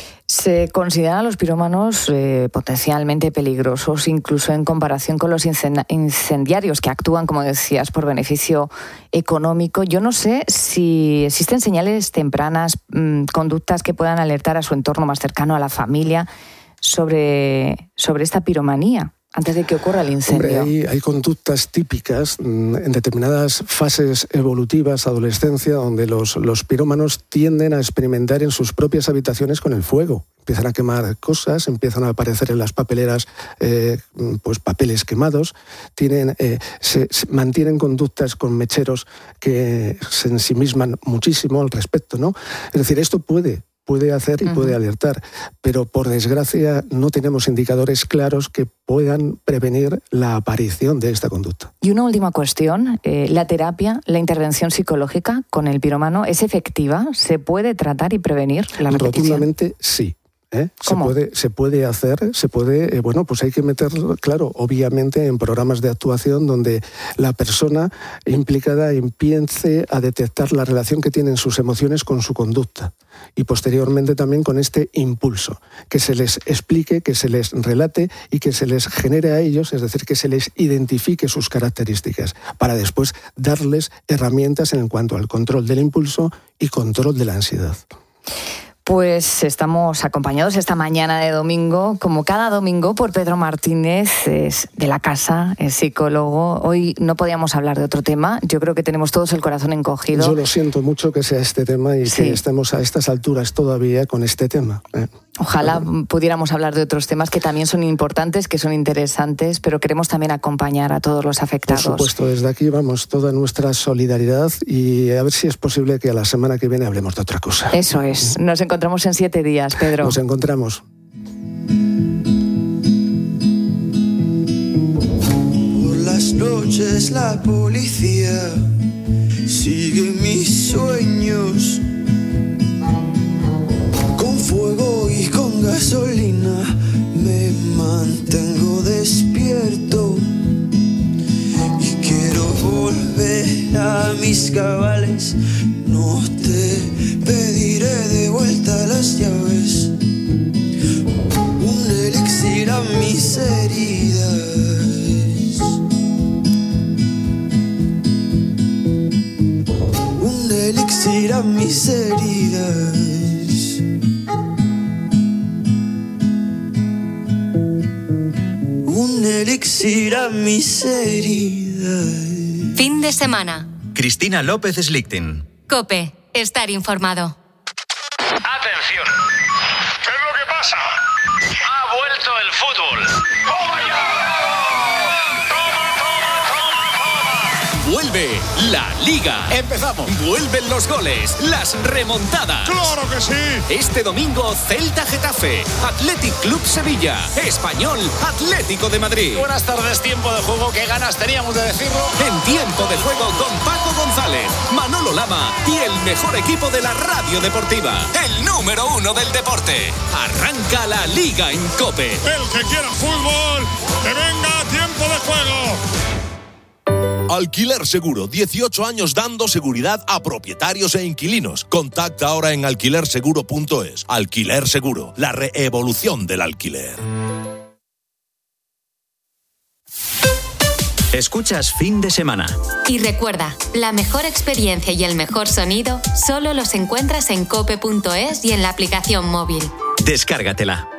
Se consideran a los pirómanos eh, potencialmente peligrosos, incluso en comparación con los incendiarios que actúan, como decías, por beneficio económico. Yo no sé si existen señales tempranas, mmm, conductas que puedan alertar a su entorno más cercano, a la familia, sobre, sobre esta piromanía, antes de que ocurra el incendio. Hombre, hay, hay conductas típicas en determinadas fases evolutivas, adolescencia, donde los, los pirómanos tienden a experimentar en sus propias habitaciones con el fuego. Empiezan a quemar cosas, empiezan a aparecer en las papeleras eh, pues papeles quemados, tienen, eh, se, se mantienen conductas con mecheros que se ensimisman muchísimo al respecto, ¿no? Es decir, esto puede puede hacer y uh-huh. puede alertar, pero por desgracia no tenemos indicadores claros que puedan prevenir la aparición de esta conducta. Y una última cuestión, eh, ¿la terapia, la intervención psicológica con el pirómano es efectiva? ¿Se puede tratar y prevenir la repetición? Rotundamente sí. ¿Eh? Se puede, se puede hacer, se puede, eh, bueno, pues hay que meter, claro, obviamente en programas de actuación donde la persona implicada empiece a detectar la relación que tienen sus emociones con su conducta y posteriormente también con este impulso, que se les explique, que se les relate y que se les genere a ellos, es decir, que se les identifique sus características para después darles herramientas en cuanto al control del impulso y control de la ansiedad. Pues estamos acompañados esta mañana de domingo, como cada domingo, por Pedro Martínez, es de la casa, es psicólogo. Hoy no podíamos hablar de otro tema, yo creo que tenemos todos el corazón encogido. Yo lo siento mucho que sea este tema y sí. que estemos a estas alturas todavía con este tema. ¿eh? Ojalá pudiéramos hablar de otros temas que también son importantes, que son interesantes, pero queremos también acompañar a todos los afectados. Por supuesto, desde aquí vamos toda nuestra solidaridad y a ver si es posible que a la semana que viene hablemos de otra cosa. Eso es, nos encontramos en siete días, Pedro. Nos encontramos. Por las noches la policía sigue mis sueños. Con fuego y con gasolina me mantengo despierto. Y quiero volver a mis cabales. No te pediré de vuelta las llaves. Un elixir a mis heridas. Un elixir a mis heridas. Un elixir a mis heridas. Fin de semana. Cristina López Slichting. COPE. Estar informado. Atención. ¿Qué es lo que pasa? Ha vuelto el fútbol. ¡Toma ya! Vuelve la Liga. Empezamos. Vuelven los goles, las remontadas. ¡Claro que sí! Este domingo, Celta Getafe, Athletic Club Sevilla, Español Atlético de Madrid. Buenas tardes, tiempo de juego. Qué ganas teníamos de decirlo. En tiempo de juego con Paco González, Manolo Lama y el mejor equipo de la radio deportiva. El número uno del deporte. Arranca la Liga en COPE. El que quiera fútbol, que venga a tiempo de juego. Alquiler Seguro, dieciocho años dando seguridad a propietarios e inquilinos. Contacta ahora en alquiler seguro punto es. Alquiler Seguro, la reevolución del alquiler. Escuchas Fin de Semana. Y recuerda, la mejor experiencia y el mejor sonido solo los encuentras en cope punto es y en la aplicación móvil. Descárgatela.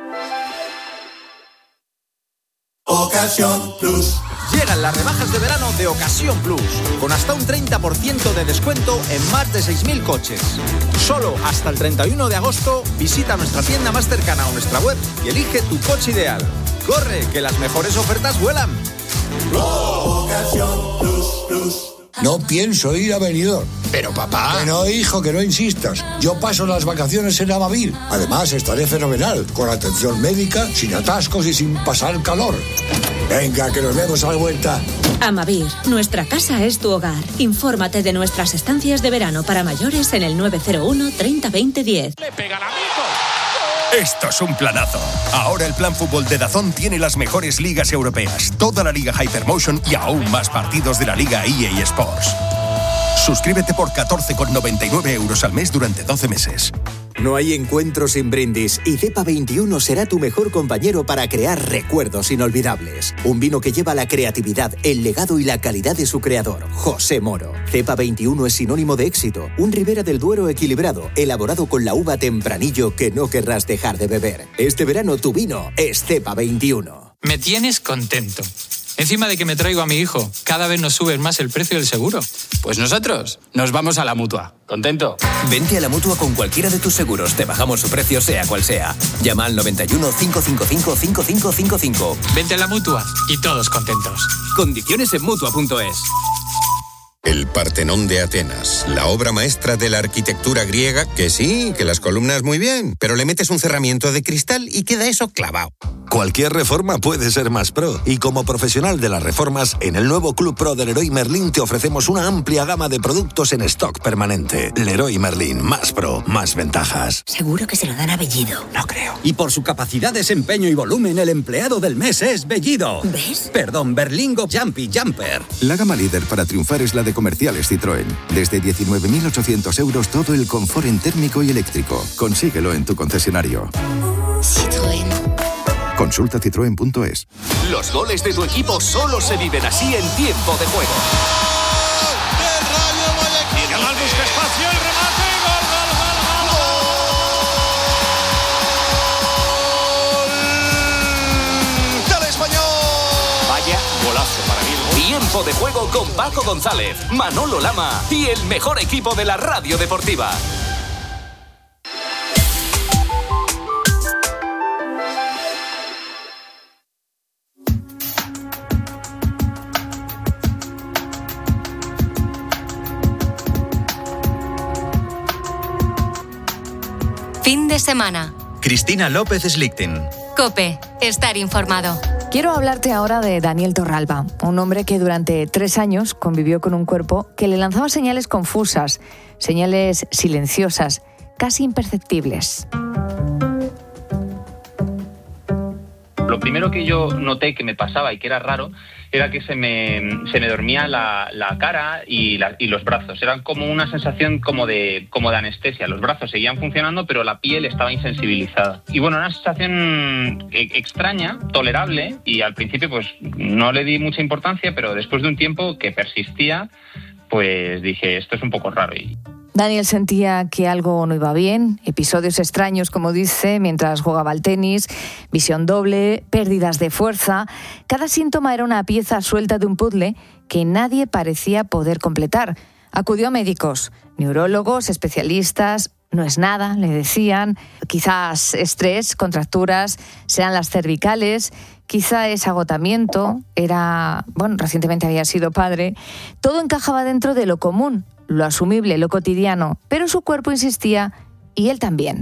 Ocasión Plus. Llegan las rebajas de verano de Ocasión Plus, con hasta un treinta por ciento de descuento en más de seis mil coches. Solo hasta el treinta y uno de agosto, visita nuestra tienda más cercana o nuestra web y elige tu coche ideal. ¡Corre, que las mejores ofertas vuelan! Ocasión Plus, Plus. No pienso ir a Benidorm. Pero papá... Que no, hijo, que no insistas. Yo paso las vacaciones en Amavir. Además, estaré fenomenal, con atención médica, sin atascos y sin pasar calor. Venga, que nos vemos a la vuelta. Amavir, nuestra casa es tu hogar. Infórmate de nuestras estancias de verano para mayores en el nueve cero uno treinta veinte diez. Le pega el amigo. Esto es un planazo. Ahora el plan fútbol de DAZN tiene las mejores ligas europeas, toda la Liga Hypermotion y aún más partidos de la Liga E A Sports. Suscríbete por catorce con noventa y nueve euros al mes durante doce meses. No hay encuentro sin brindis y Cepa veintiuno será tu mejor compañero para crear recuerdos inolvidables. Un vino que lleva la creatividad, el legado y la calidad de su creador, José Moro. Cepa veintiuno es sinónimo de éxito, un Ribera del Duero equilibrado, elaborado con la uva Tempranillo que no querrás dejar de beber. Este verano tu vino es Cepa veintiuno. Me tienes contento. Encima de que me traigo a mi hijo, cada vez nos subes más el precio del seguro. Pues nosotros nos vamos a la Mutua. ¿Contento? Vente a la Mutua con cualquiera de tus seguros. Te bajamos su precio sea cual sea. Llama al noventa y uno, cinco cinco cinco, cinco cinco cinco cinco. Vente a la Mutua y todos contentos. Condiciones en Mutua punto es. El Partenón de Atenas, la obra maestra de la arquitectura griega, que sí, que las columnas muy bien, pero le metes un cerramiento de cristal y queda eso clavado. Cualquier reforma puede ser más pro, y como profesional de las reformas, en el nuevo Club Pro de Leroy Merlin te ofrecemos una amplia gama de productos en stock permanente. Leroy Merlin, más pro, más ventajas. Seguro que se lo dan a Bellido. No creo. Y por su capacidad, desempeño y volumen, el empleado del mes es Bellido. ¿Ves? Perdón, Berlingo Jumpy Jumper. La gama líder para triunfar es la de Comerciales Citroën. Desde diecinueve mil ochocientos euros todo el confort en térmico y eléctrico. Consíguelo en tu concesionario. Citroën. Consulta citroen punto es. Los goles de tu equipo solo se viven así en tiempo de juego. Yamal busca espacio, el remate, gol, gol, gol, gol. ¡Del Español! Vaya golazo para mí. Tiempo de juego con Paco González, Manolo Lama y el mejor equipo de la radio deportiva. Fin de semana. Cristina López Slichting. COPE. Estar informado. Quiero hablarte ahora de Daniel Torralba, un hombre que durante tres años convivió con un cuerpo que le lanzaba señales confusas, señales silenciosas, casi imperceptibles. Lo primero que yo noté que me pasaba y que era raro era que se me, se me dormía la, la cara y, la, y los brazos. Eran como una sensación como de, como de anestesia. Los brazos seguían funcionando, pero la piel estaba insensibilizada. Y bueno, una sensación extraña, tolerable, y al principio pues no le di mucha importancia, pero después de un tiempo que persistía, pues dije, esto es un poco raro. Y Daniel sentía que algo no iba bien, episodios extraños, como dice, mientras jugaba al tenis, visión doble, pérdidas de fuerza. Cada síntoma era una pieza suelta de un puzzle que nadie parecía poder completar. Acudió a médicos, neurólogos, especialistas. No es nada, le decían. Quizás estrés, contracturas, sean las cervicales. Quizá es agotamiento. Era, bueno, recientemente había sido padre. Todo encajaba dentro de lo común, lo asumible, lo cotidiano, pero su cuerpo insistía y él también.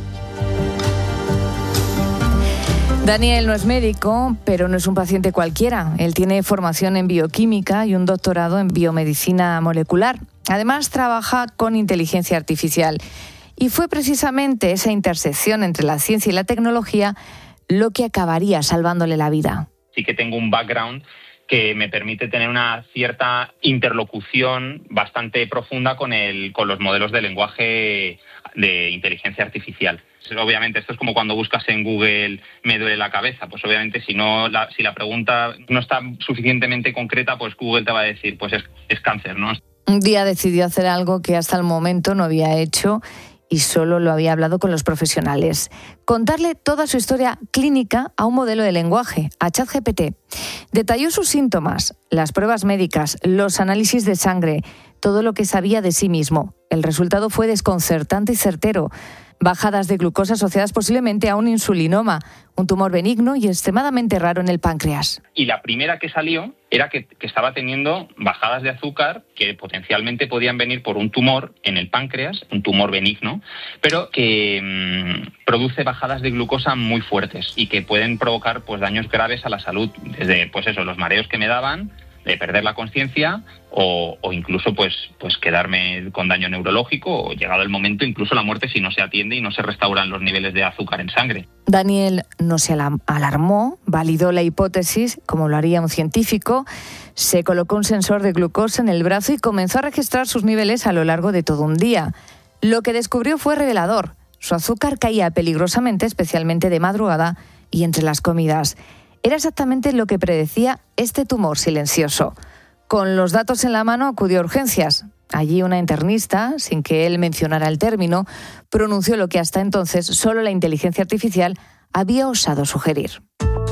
Daniel no es médico, pero no es un paciente cualquiera. Él tiene formación en bioquímica y un doctorado en biomedicina molecular. Además, trabaja con inteligencia artificial. Y fue precisamente esa intersección entre la ciencia y la tecnología lo que acabaría salvándole la vida. Sí que tengo un background que me permite tener una cierta interlocución bastante profunda con, el, con los modelos de lenguaje de inteligencia artificial. Obviamente, esto es como cuando buscas en Google me duele la cabeza. Pues obviamente, si no la, si la pregunta no está suficientemente concreta, pues Google te va a decir, pues es, es cáncer, ¿no? Un día decidió hacer algo que hasta el momento no había hecho y solo lo había hablado con los profesionales. Contarle toda su historia clínica a un modelo de lenguaje, a ChatGPT. Detalló sus síntomas, las pruebas médicas, los análisis de sangre, todo lo que sabía de sí mismo. El resultado fue desconcertante y certero. Bajadas de glucosa asociadas posiblemente a un insulinoma, un tumor benigno y extremadamente raro en el páncreas. Y la primera que salió era que, que estaba teniendo bajadas de azúcar que potencialmente podían venir por un tumor en el páncreas, un tumor benigno, pero que mmm, produce bajadas de glucosa muy fuertes y que pueden provocar pues daños graves a la salud, desde pues eso, los mareos que me daban, de perder la conciencia o, o incluso pues, pues quedarme con daño neurológico o, llegado el momento, incluso la muerte si no se atiende y no se restauran los niveles de azúcar en sangre. Daniel no se alarmó, validó la hipótesis, como lo haría un científico, se colocó un sensor de glucosa en el brazo y comenzó a registrar sus niveles a lo largo de todo un día. Lo que descubrió fue revelador. Su azúcar caía peligrosamente, especialmente de madrugada y entre las comidas. Era exactamente lo que predecía este tumor silencioso. Con los datos en la mano acudió a urgencias. Allí una internista, sin que él mencionara el término, pronunció lo que hasta entonces solo la inteligencia artificial había osado sugerir.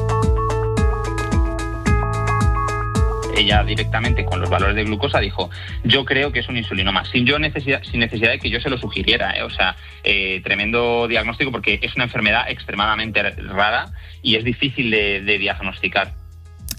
Ella directamente con los valores de glucosa dijo, yo creo que es un insulinoma, sin yo necesidad, sin necesidad de que yo se lo sugiriera, ¿eh? O sea, eh, tremendo diagnóstico porque es una enfermedad extremadamente rara y es difícil de, de diagnosticar.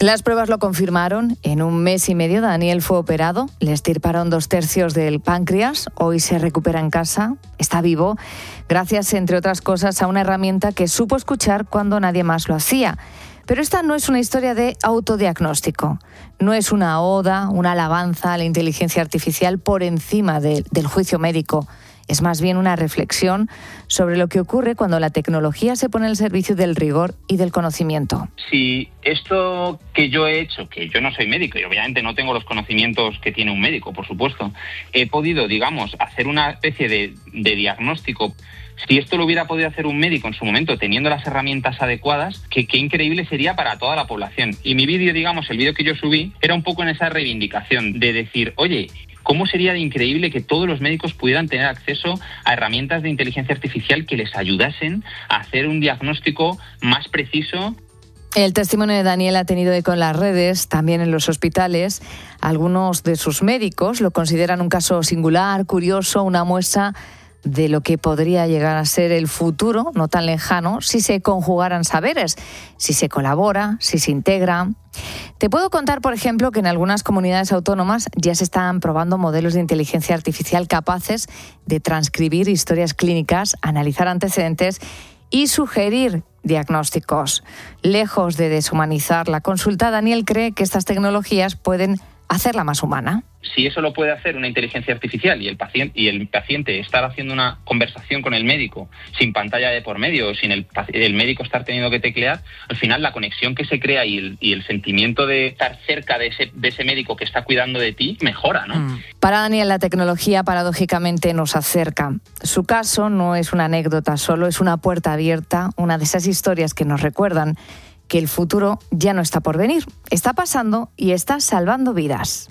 Las pruebas lo confirmaron. En un mes y medio Daniel fue operado, le extirparon dos tercios del páncreas, hoy se recupera en casa, está vivo, gracias, entre otras cosas, a una herramienta que supo escuchar cuando nadie más lo hacía. Pero esta no es una historia de autodiagnóstico, no es una oda, una alabanza a la inteligencia artificial por encima de, del juicio médico. Es más bien una reflexión sobre lo que ocurre cuando la tecnología se pone al servicio del rigor y del conocimiento. Si esto que yo he hecho, que yo no soy médico y obviamente no tengo los conocimientos que tiene un médico, por supuesto, he podido, digamos, hacer una especie de, de diagnóstico. Si esto lo hubiera podido hacer un médico en su momento teniendo las herramientas adecuadas, que qué increíble sería para toda la población. Y mi vídeo, digamos, el vídeo que yo subí, era un poco en esa reivindicación de decir, oye, ¿cómo sería de increíble que todos los médicos pudieran tener acceso a herramientas de inteligencia artificial que les ayudasen a hacer un diagnóstico más preciso? El testimonio de Daniel ha tenido eco en las redes, también en los hospitales. Algunos de sus médicos lo consideran un caso singular, curioso, una muestra de lo que podría llegar a ser el futuro, no tan lejano, si se conjugaran saberes, si se colabora, si se integra. Te puedo contar, por ejemplo, que en algunas comunidades autónomas ya se están probando modelos de inteligencia artificial capaces de transcribir historias clínicas, analizar antecedentes y sugerir diagnósticos. Lejos de deshumanizar la consulta, Daniel cree que estas tecnologías pueden hacerla más humana. Si eso lo puede hacer una inteligencia artificial y el paciente y el paciente estar haciendo una conversación con el médico sin pantalla de por medio, sin el, el médico estar teniendo que teclear, al final la conexión que se crea y el, y el sentimiento de estar cerca de ese, de ese médico que está cuidando de ti mejora, ¿no? Mm. Para Daniel, la tecnología paradójicamente nos acerca. Su caso no es una anécdota solo, es una puerta abierta, una de esas historias que nos recuerdan que el futuro ya no está por venir, está pasando y está salvando vidas.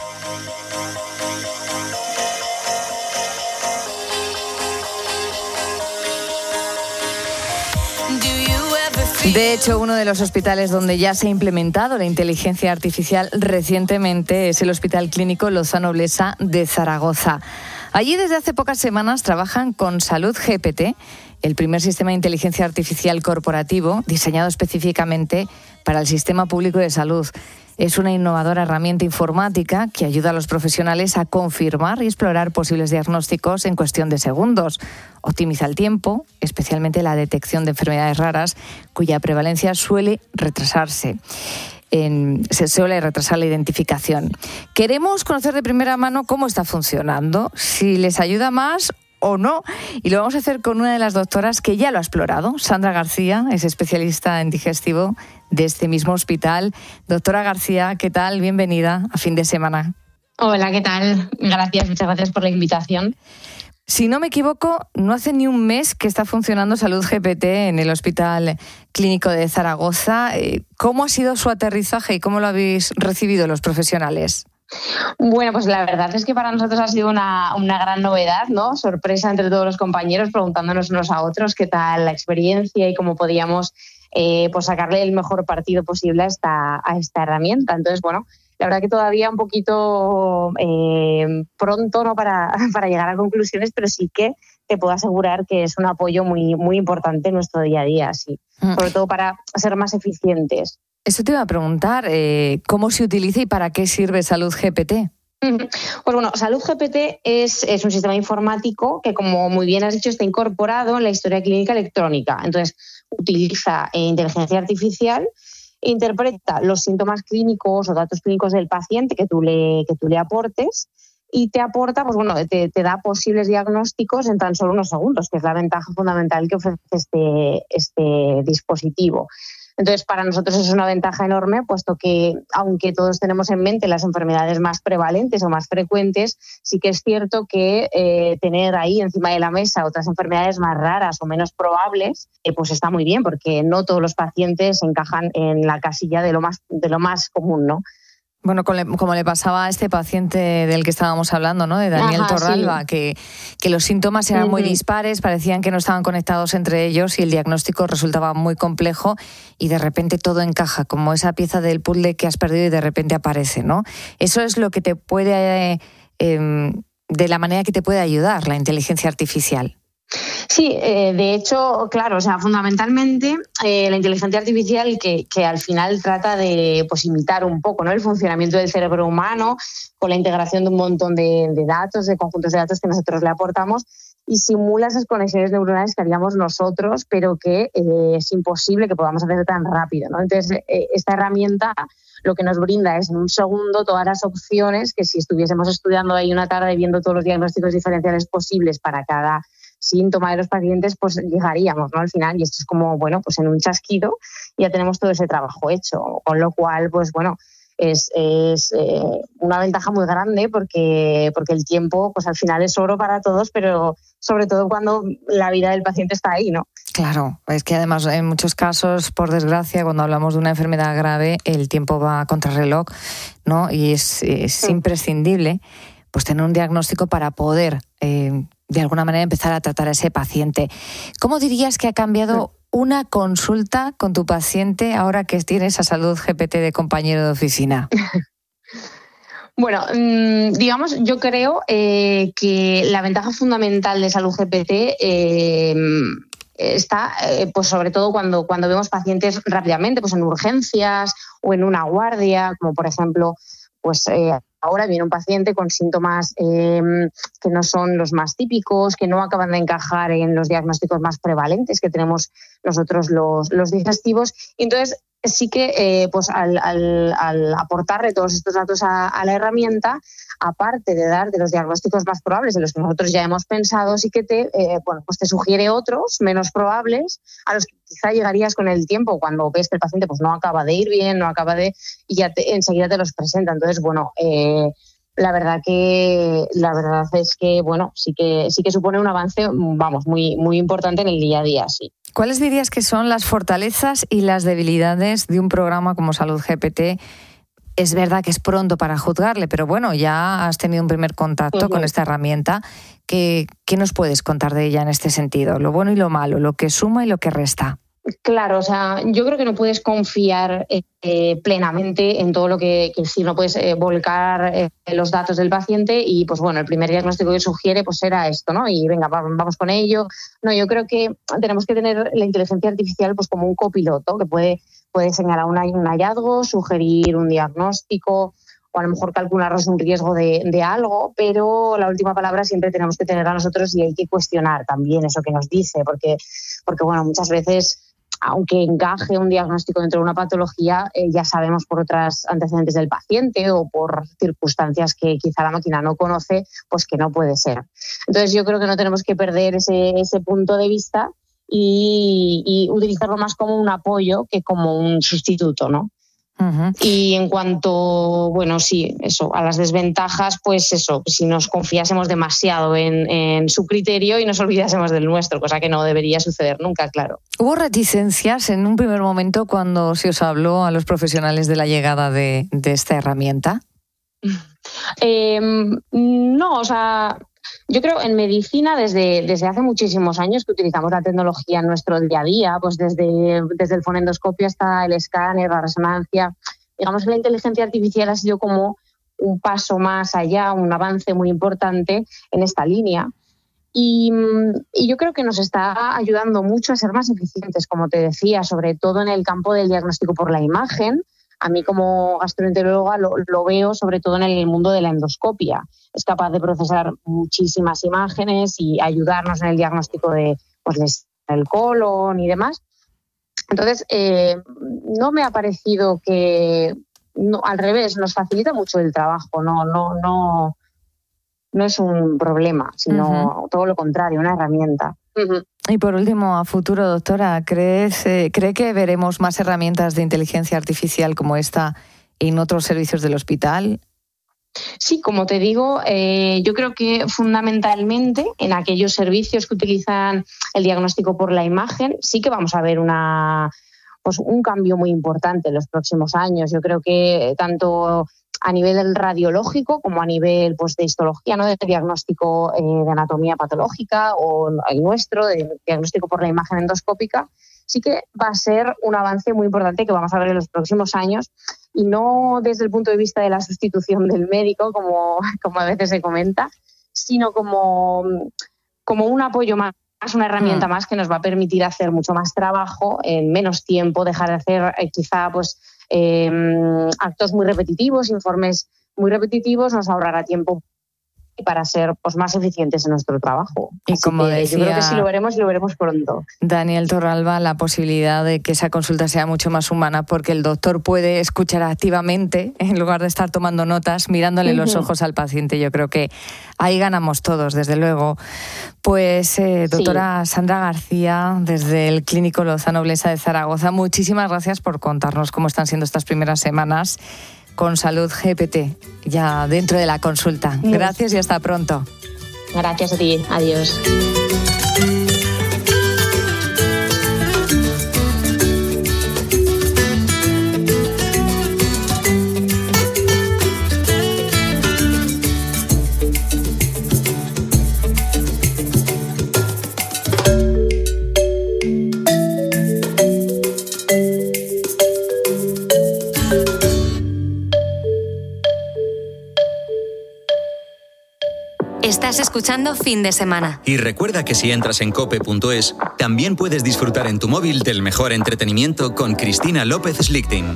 De hecho, uno de los hospitales donde ya se ha implementado la inteligencia artificial recientemente es el Hospital Clínico Lozano Blesa de Zaragoza. Allí desde hace pocas semanas trabajan con Salud G P T, el primer sistema de inteligencia artificial corporativo diseñado específicamente para el sistema público de salud. Es una innovadora herramienta informática que ayuda a los profesionales a confirmar y explorar posibles diagnósticos en cuestión de segundos. Optimiza el tiempo, especialmente la detección de enfermedades raras, cuya prevalencia suele retrasarse. En, se suele retrasar la identificación. Queremos conocer de primera mano cómo está funcionando, si les ayuda más o no, y lo vamos a hacer con una de las doctoras que ya lo ha explorado. Sandra García es especialista en digestivo de este mismo hospital. Doctora García, ¿qué tal? Bienvenida a Fin de Semana. Hola, ¿qué tal? Gracias, muchas gracias por la invitación. Si no me equivoco, no hace ni un mes que está funcionando Salud G P T en el Hospital Clínico de Zaragoza. ¿Cómo ha sido su aterrizaje y cómo lo habéis recibido los profesionales? Bueno, pues la verdad es que para nosotros ha sido una, una gran novedad, ¿no? Sorpresa entre todos los compañeros, preguntándonos unos a otros qué tal la experiencia y cómo podíamos eh, pues sacarle el mejor partido posible a esta, a esta herramienta. Entonces, bueno, la verdad que todavía un poquito eh, pronto, ¿no? para, para llegar a conclusiones, pero sí que te puedo asegurar que es un apoyo muy, muy importante en nuestro día a día, sí. Mm. Sobre todo para ser más eficientes. Eso te iba a preguntar, eh, ¿cómo se utiliza y para qué sirve Salud G P T? Pues bueno, Salud G P T es, es un sistema informático que, como muy bien has dicho, está incorporado en la historia clínica electrónica. Entonces, utiliza eh, inteligencia artificial, interpreta los síntomas clínicos o datos clínicos del paciente que tú le, que tú le aportes y te aporta, pues bueno, te, te da posibles diagnósticos en tan solo unos segundos, que es la ventaja fundamental que ofrece este, este dispositivo. Entonces, para nosotros es una ventaja enorme, puesto que, aunque todos tenemos en mente las enfermedades más prevalentes o más frecuentes, sí que es cierto que eh, tener ahí encima de la mesa otras enfermedades más raras o menos probables, eh, pues está muy bien, porque no todos los pacientes encajan en la casilla de lo más, de lo más común, ¿no? Bueno, como le pasaba a este paciente del que estábamos hablando, ¿no? De Daniel Ajá, Torralba, sí. que, que los síntomas eran uh-huh. muy dispares, parecían que no estaban conectados entre ellos y el diagnóstico resultaba muy complejo y de repente todo encaja, como esa pieza del puzzle que has perdido y de repente aparece, ¿no? Eso es lo que te puede, eh, eh, de la manera que te puede ayudar la inteligencia artificial. Sí, eh, de hecho, claro, o sea, fundamentalmente eh, la inteligencia artificial que, que al final trata de pues, imitar un poco, ¿no?, el funcionamiento del cerebro humano con la integración de un montón de, de datos, de conjuntos de datos que nosotros le aportamos y simula esas conexiones neuronales que haríamos nosotros, pero que eh, es imposible que podamos hacer tan rápido, ¿no? Entonces, eh, esta herramienta lo que nos brinda es en un segundo todas las opciones que si estuviésemos estudiando ahí una tarde viendo todos los diagnósticos diferenciales posibles para cada síntoma de los pacientes, pues llegaríamos, ¿no?, al final, y esto es como, bueno, pues en un chasquido ya tenemos todo ese trabajo hecho, con lo cual, pues bueno, es, es eh, una ventaja muy grande porque, porque el tiempo, pues al final es oro para todos, pero sobre todo cuando la vida del paciente está ahí, ¿no? Claro, es que además en muchos casos, por desgracia, cuando hablamos de una enfermedad grave, el tiempo va a contrarreloj, ¿no? Y es, es sí. imprescindible pues tener un diagnóstico para poder eh, de alguna manera empezar a tratar a ese paciente. ¿Cómo dirías que ha cambiado una consulta con tu paciente ahora que tienes a Salud G P T de compañero de oficina? Bueno, digamos, yo creo eh, que la ventaja fundamental de Salud G P T eh, está, eh, pues sobre todo cuando, cuando vemos pacientes rápidamente, pues en urgencias o en una guardia, como por ejemplo, pues eh, ahora viene un paciente con síntomas eh, que no son los más típicos, que no acaban de encajar en los diagnósticos más prevalentes que tenemos nosotros los, los digestivos. Y entonces sí que eh, pues al, al, al aportarle todos estos datos a, a la herramienta, aparte de dar de los diagnósticos más probables de los que nosotros ya hemos pensado, sí que te, eh, bueno, pues te sugiere otros menos probables a los que quizá llegarías con el tiempo cuando ves que el paciente pues no acaba de ir bien, no acaba de... y ya te, enseguida te los presenta. Entonces, bueno, eh, la verdad que la verdad es que, bueno, sí que sí que supone un avance, vamos, muy, muy importante en el día a día, sí. ¿Cuáles dirías que son las fortalezas y las debilidades de un programa como Salud G P T? Es verdad que es pronto para juzgarle, pero bueno, ya has tenido un primer contacto uh-huh. con esta herramienta. ¿Qué, ¿Qué nos puedes contar de ella en este sentido? Lo bueno y lo malo, lo que suma y lo que resta. Claro, o sea, yo creo que no puedes confiar eh, plenamente en todo lo que, que si no puedes eh, volcar eh, los datos del paciente y, pues bueno, el primer diagnóstico que sugiere pues era esto, ¿no? Y venga, vamos con ello. No, yo creo que tenemos que tener la inteligencia artificial pues como un copiloto que puede, puede señalar un, un hallazgo, sugerir un diagnóstico o a lo mejor calcularnos un riesgo de, de algo, pero la última palabra siempre tenemos que tener a nosotros y hay que cuestionar también eso que nos dice, porque, porque bueno, muchas veces, aunque encaje un diagnóstico dentro de una patología, eh, ya sabemos por otros antecedentes del paciente o por circunstancias que quizá la máquina no conoce, pues que no puede ser. Entonces yo creo que no tenemos que perder ese, ese punto de vista y, y utilizarlo más como un apoyo que como un sustituto, ¿no? Uh-huh. Y en cuanto, bueno, sí, eso, a las desventajas, pues eso, si nos confiásemos demasiado en, en su criterio y nos olvidásemos del nuestro, cosa que no debería suceder nunca, claro. ¿Hubo reticencias en un primer momento cuando se os habló a los profesionales de la llegada de, de esta herramienta? Eh, no, o sea... Yo creo en medicina desde, desde hace muchísimos años que utilizamos la tecnología en nuestro día a día, pues desde, desde el fonendoscopio hasta el escáner, la resonancia. Digamos que la inteligencia artificial ha sido como un paso más allá, un avance muy importante en esta línea. Y, y yo creo que nos está ayudando mucho a ser más eficientes, como te decía, sobre todo en el campo del diagnóstico por la imagen. A mí como gastroenteróloga lo, lo veo sobre todo en el mundo de la endoscopia. Es capaz de procesar muchísimas imágenes y ayudarnos en el diagnóstico de pues, el colon y demás. Entonces, eh, no me ha parecido que... No, al revés, nos facilita mucho el trabajo. No, no, no, no es un problema, sino uh-huh. todo lo contrario, una herramienta. Uh-huh. Y por último, a futuro, doctora, ¿crees, eh, ¿cree que veremos más herramientas de inteligencia artificial como esta en otros servicios del hospital? Sí, como te digo, eh, yo creo que fundamentalmente en aquellos servicios que utilizan el diagnóstico por la imagen sí que vamos a ver una, pues un cambio muy importante en los próximos años. Yo creo que tanto a nivel radiológico como a nivel pues, de histología, ¿no? de diagnóstico eh, de anatomía patológica o el nuestro, de diagnóstico por la imagen endoscópica, sí que va a ser un avance muy importante que vamos a ver en los próximos años y no desde el punto de vista de la sustitución del médico, como, como a veces se comenta, sino como, como un apoyo más es una herramienta más que nos va a permitir hacer mucho más trabajo en menos tiempo, dejar de hacer eh, quizá pues eh, actos muy repetitivos, informes muy repetitivos, nos ahorrará tiempo para ser pues, más eficientes en nuestro trabajo. Y Así como que decía, yo creo que sí lo veremos y lo veremos pronto. Daniel Torralba, la posibilidad de que esa consulta sea mucho más humana, porque el doctor puede escuchar activamente en lugar de estar tomando notas, mirándole uh-huh. los ojos al paciente. Yo creo que ahí ganamos todos, desde luego. Pues, eh, doctora sí. Sandra García, desde el Clínico Lozano Blesa de Zaragoza, muchísimas gracias por contarnos cómo están siendo estas primeras semanas con Salud G P T, ya dentro de la consulta. Gracias y hasta pronto. Gracias a ti. Adiós. Estás escuchando Fin de Semana. Y recuerda que si entras en cope punto es, también puedes disfrutar en tu móvil del mejor entretenimiento con Cristina López Slichting.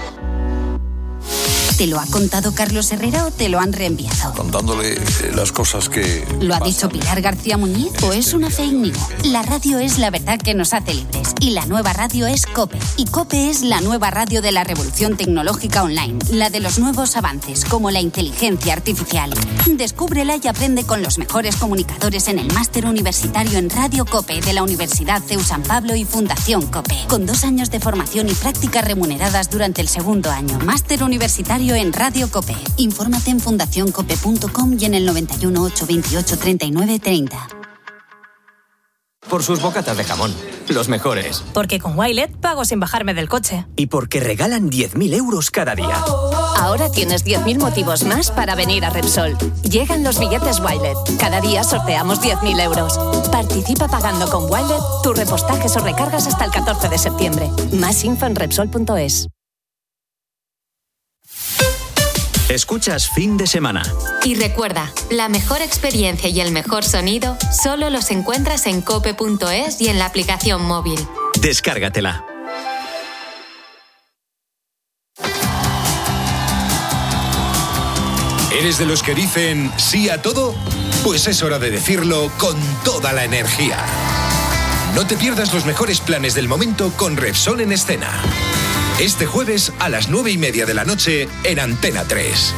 ¿Te lo ha contado Carlos Herrera o te lo han reenviado? Contándole las cosas que... ¿Lo ha dicho Pilar García Muñiz o es una fake news? La radio es la verdad que nos hace libres y la nueva radio es COPE. Y COPE es la nueva radio de la revolución tecnológica online, la de los nuevos avances como la inteligencia artificial. Descúbrela y aprende con los mejores comunicadores en el máster universitario en Radio COPE de la Universidad C E U San Pablo y Fundación COPE. Con dos años de formación y prácticas remuneradas durante el segundo año. Máster universitario en Radio COPE. Infórmate en fundación cope punto com y en el noventa y uno, ochocientos veintiocho, treinta y nueve, treinta. Por sus bocatas de jamón, los mejores. Porque con Wilet pago sin bajarme del coche. Y porque regalan diez mil euros cada día. Ahora tienes diez mil motivos más para venir a Repsol. Llegan los billetes Wilet. Cada día sorteamos diez mil euros. Participa pagando con Wilet tus repostajes o recargas hasta el catorce de septiembre. Más info en Repsol punto es. Escuchas Fin de Semana. Y recuerda, la mejor experiencia y el mejor sonido solo los encuentras en cope punto es y en la aplicación móvil. Descárgatela. ¿Eres de los que dicen sí a todo? Pues es hora de decirlo con toda la energía. No te pierdas los mejores planes del momento con Repsol en escena. Este jueves a las nueve y media de la noche en Antena tres.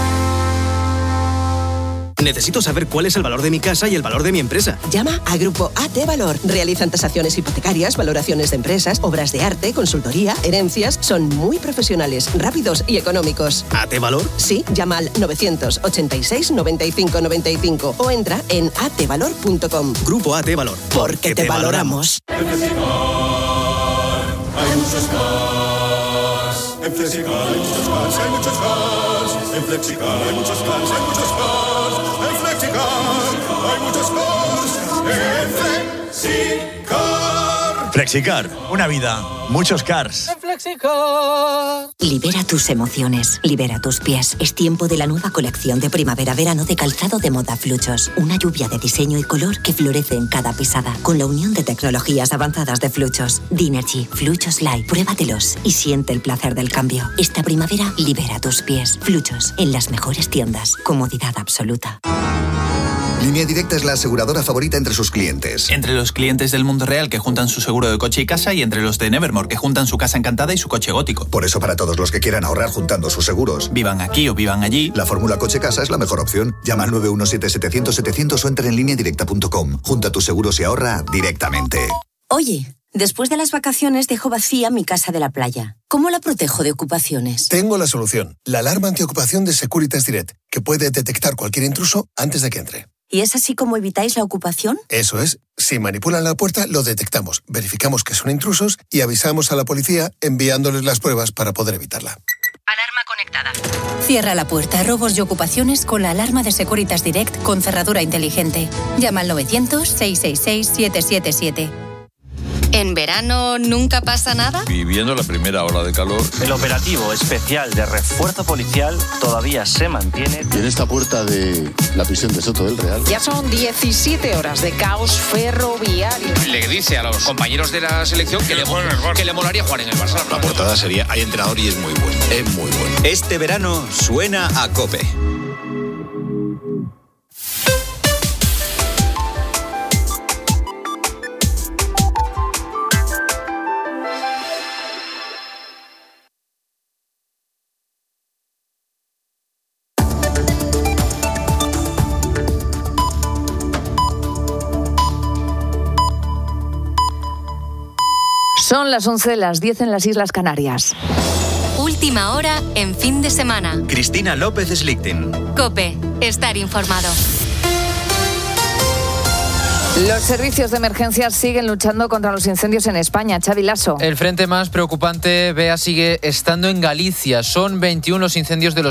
Necesito saber cuál es el valor de mi casa y el valor de mi empresa. Llama a Grupo A T Valor. Realizan tasaciones hipotecarias, valoraciones de empresas, obras de arte, consultoría, herencias. Son muy profesionales, rápidos y económicos. ¿A T Valor? Sí, llama al novecientos ochenta y seis, noventa y cinco noventa y cinco o entra en a t valor punto com. Grupo A T Valor. Porque te, te valoramos. Hay muchos cars. En Flexicar hay muchos cars, hay muchos cars. En Flexicar hay muchos cars, hay muchos cars. En Flexicar hay muchos cars. En Flexicar. Flexicar, una vida, muchos cars. En Flexicar. Libera tus emociones, libera tus pies. Es tiempo de la nueva colección de primavera-verano de calzado de moda Fluchos. Una lluvia de diseño y color que florece en cada pisada. Con la unión de tecnologías avanzadas de Fluchos. Dinergy, Fluchos Light. Pruébatelos y siente el placer del cambio. Esta primavera, libera tus pies. Fluchos, en las mejores tiendas. Comodidad absoluta. Línea Directa es la aseguradora favorita entre sus clientes. Entre los clientes del mundo real que juntan su seguro de coche y casa y entre los de Nevermore que juntan su casa encantada y su coche gótico. Por eso para todos los que quieran ahorrar juntando sus seguros, vivan aquí o vivan allí, la fórmula coche-casa es la mejor opción. Llama al nueve uno siete, setecientos, setecientos o entra en línea directa punto com. Junta tus seguros y ahorra directamente. Oye, después de las vacaciones dejo vacía mi casa de la playa. ¿Cómo la protejo de ocupaciones? Tengo la solución. La alarma antiocupación de Securitas Direct, que puede detectar cualquier intruso antes de que entre. ¿Y es así como evitáis la ocupación? Eso es. Si manipulan la puerta, lo detectamos, verificamos que son intrusos y avisamos a la policía enviándoles las pruebas para poder evitarla. Alarma conectada. Cierra la puerta a robos y ocupaciones con la alarma de Securitas Direct con cerradura inteligente. Llama al novecientos, seiscientos sesenta y seis, setecientos setenta y siete. ¿En verano nunca pasa nada? Viviendo la primera ola de calor. El operativo especial de refuerzo policial todavía se mantiene. Y en esta puerta de la prisión de Soto del Real. Ya son diecisiete horas de caos ferroviario. Le dice a los compañeros de la selección que, le, que le molaría jugar en el Barça. La portada sería: hay entrenador y es muy bueno. Es muy bueno. Este verano suena a COPE. Son las once, las diez en las Islas Canarias. Última hora en fin de semana. Cristina López Slichting. COPE. Estar informado. Los servicios de emergencia siguen luchando contra los incendios en España. Xavi Lasso. El frente más preocupante, Bea, sigue estando en Galicia. Son veintiuno los incendios de los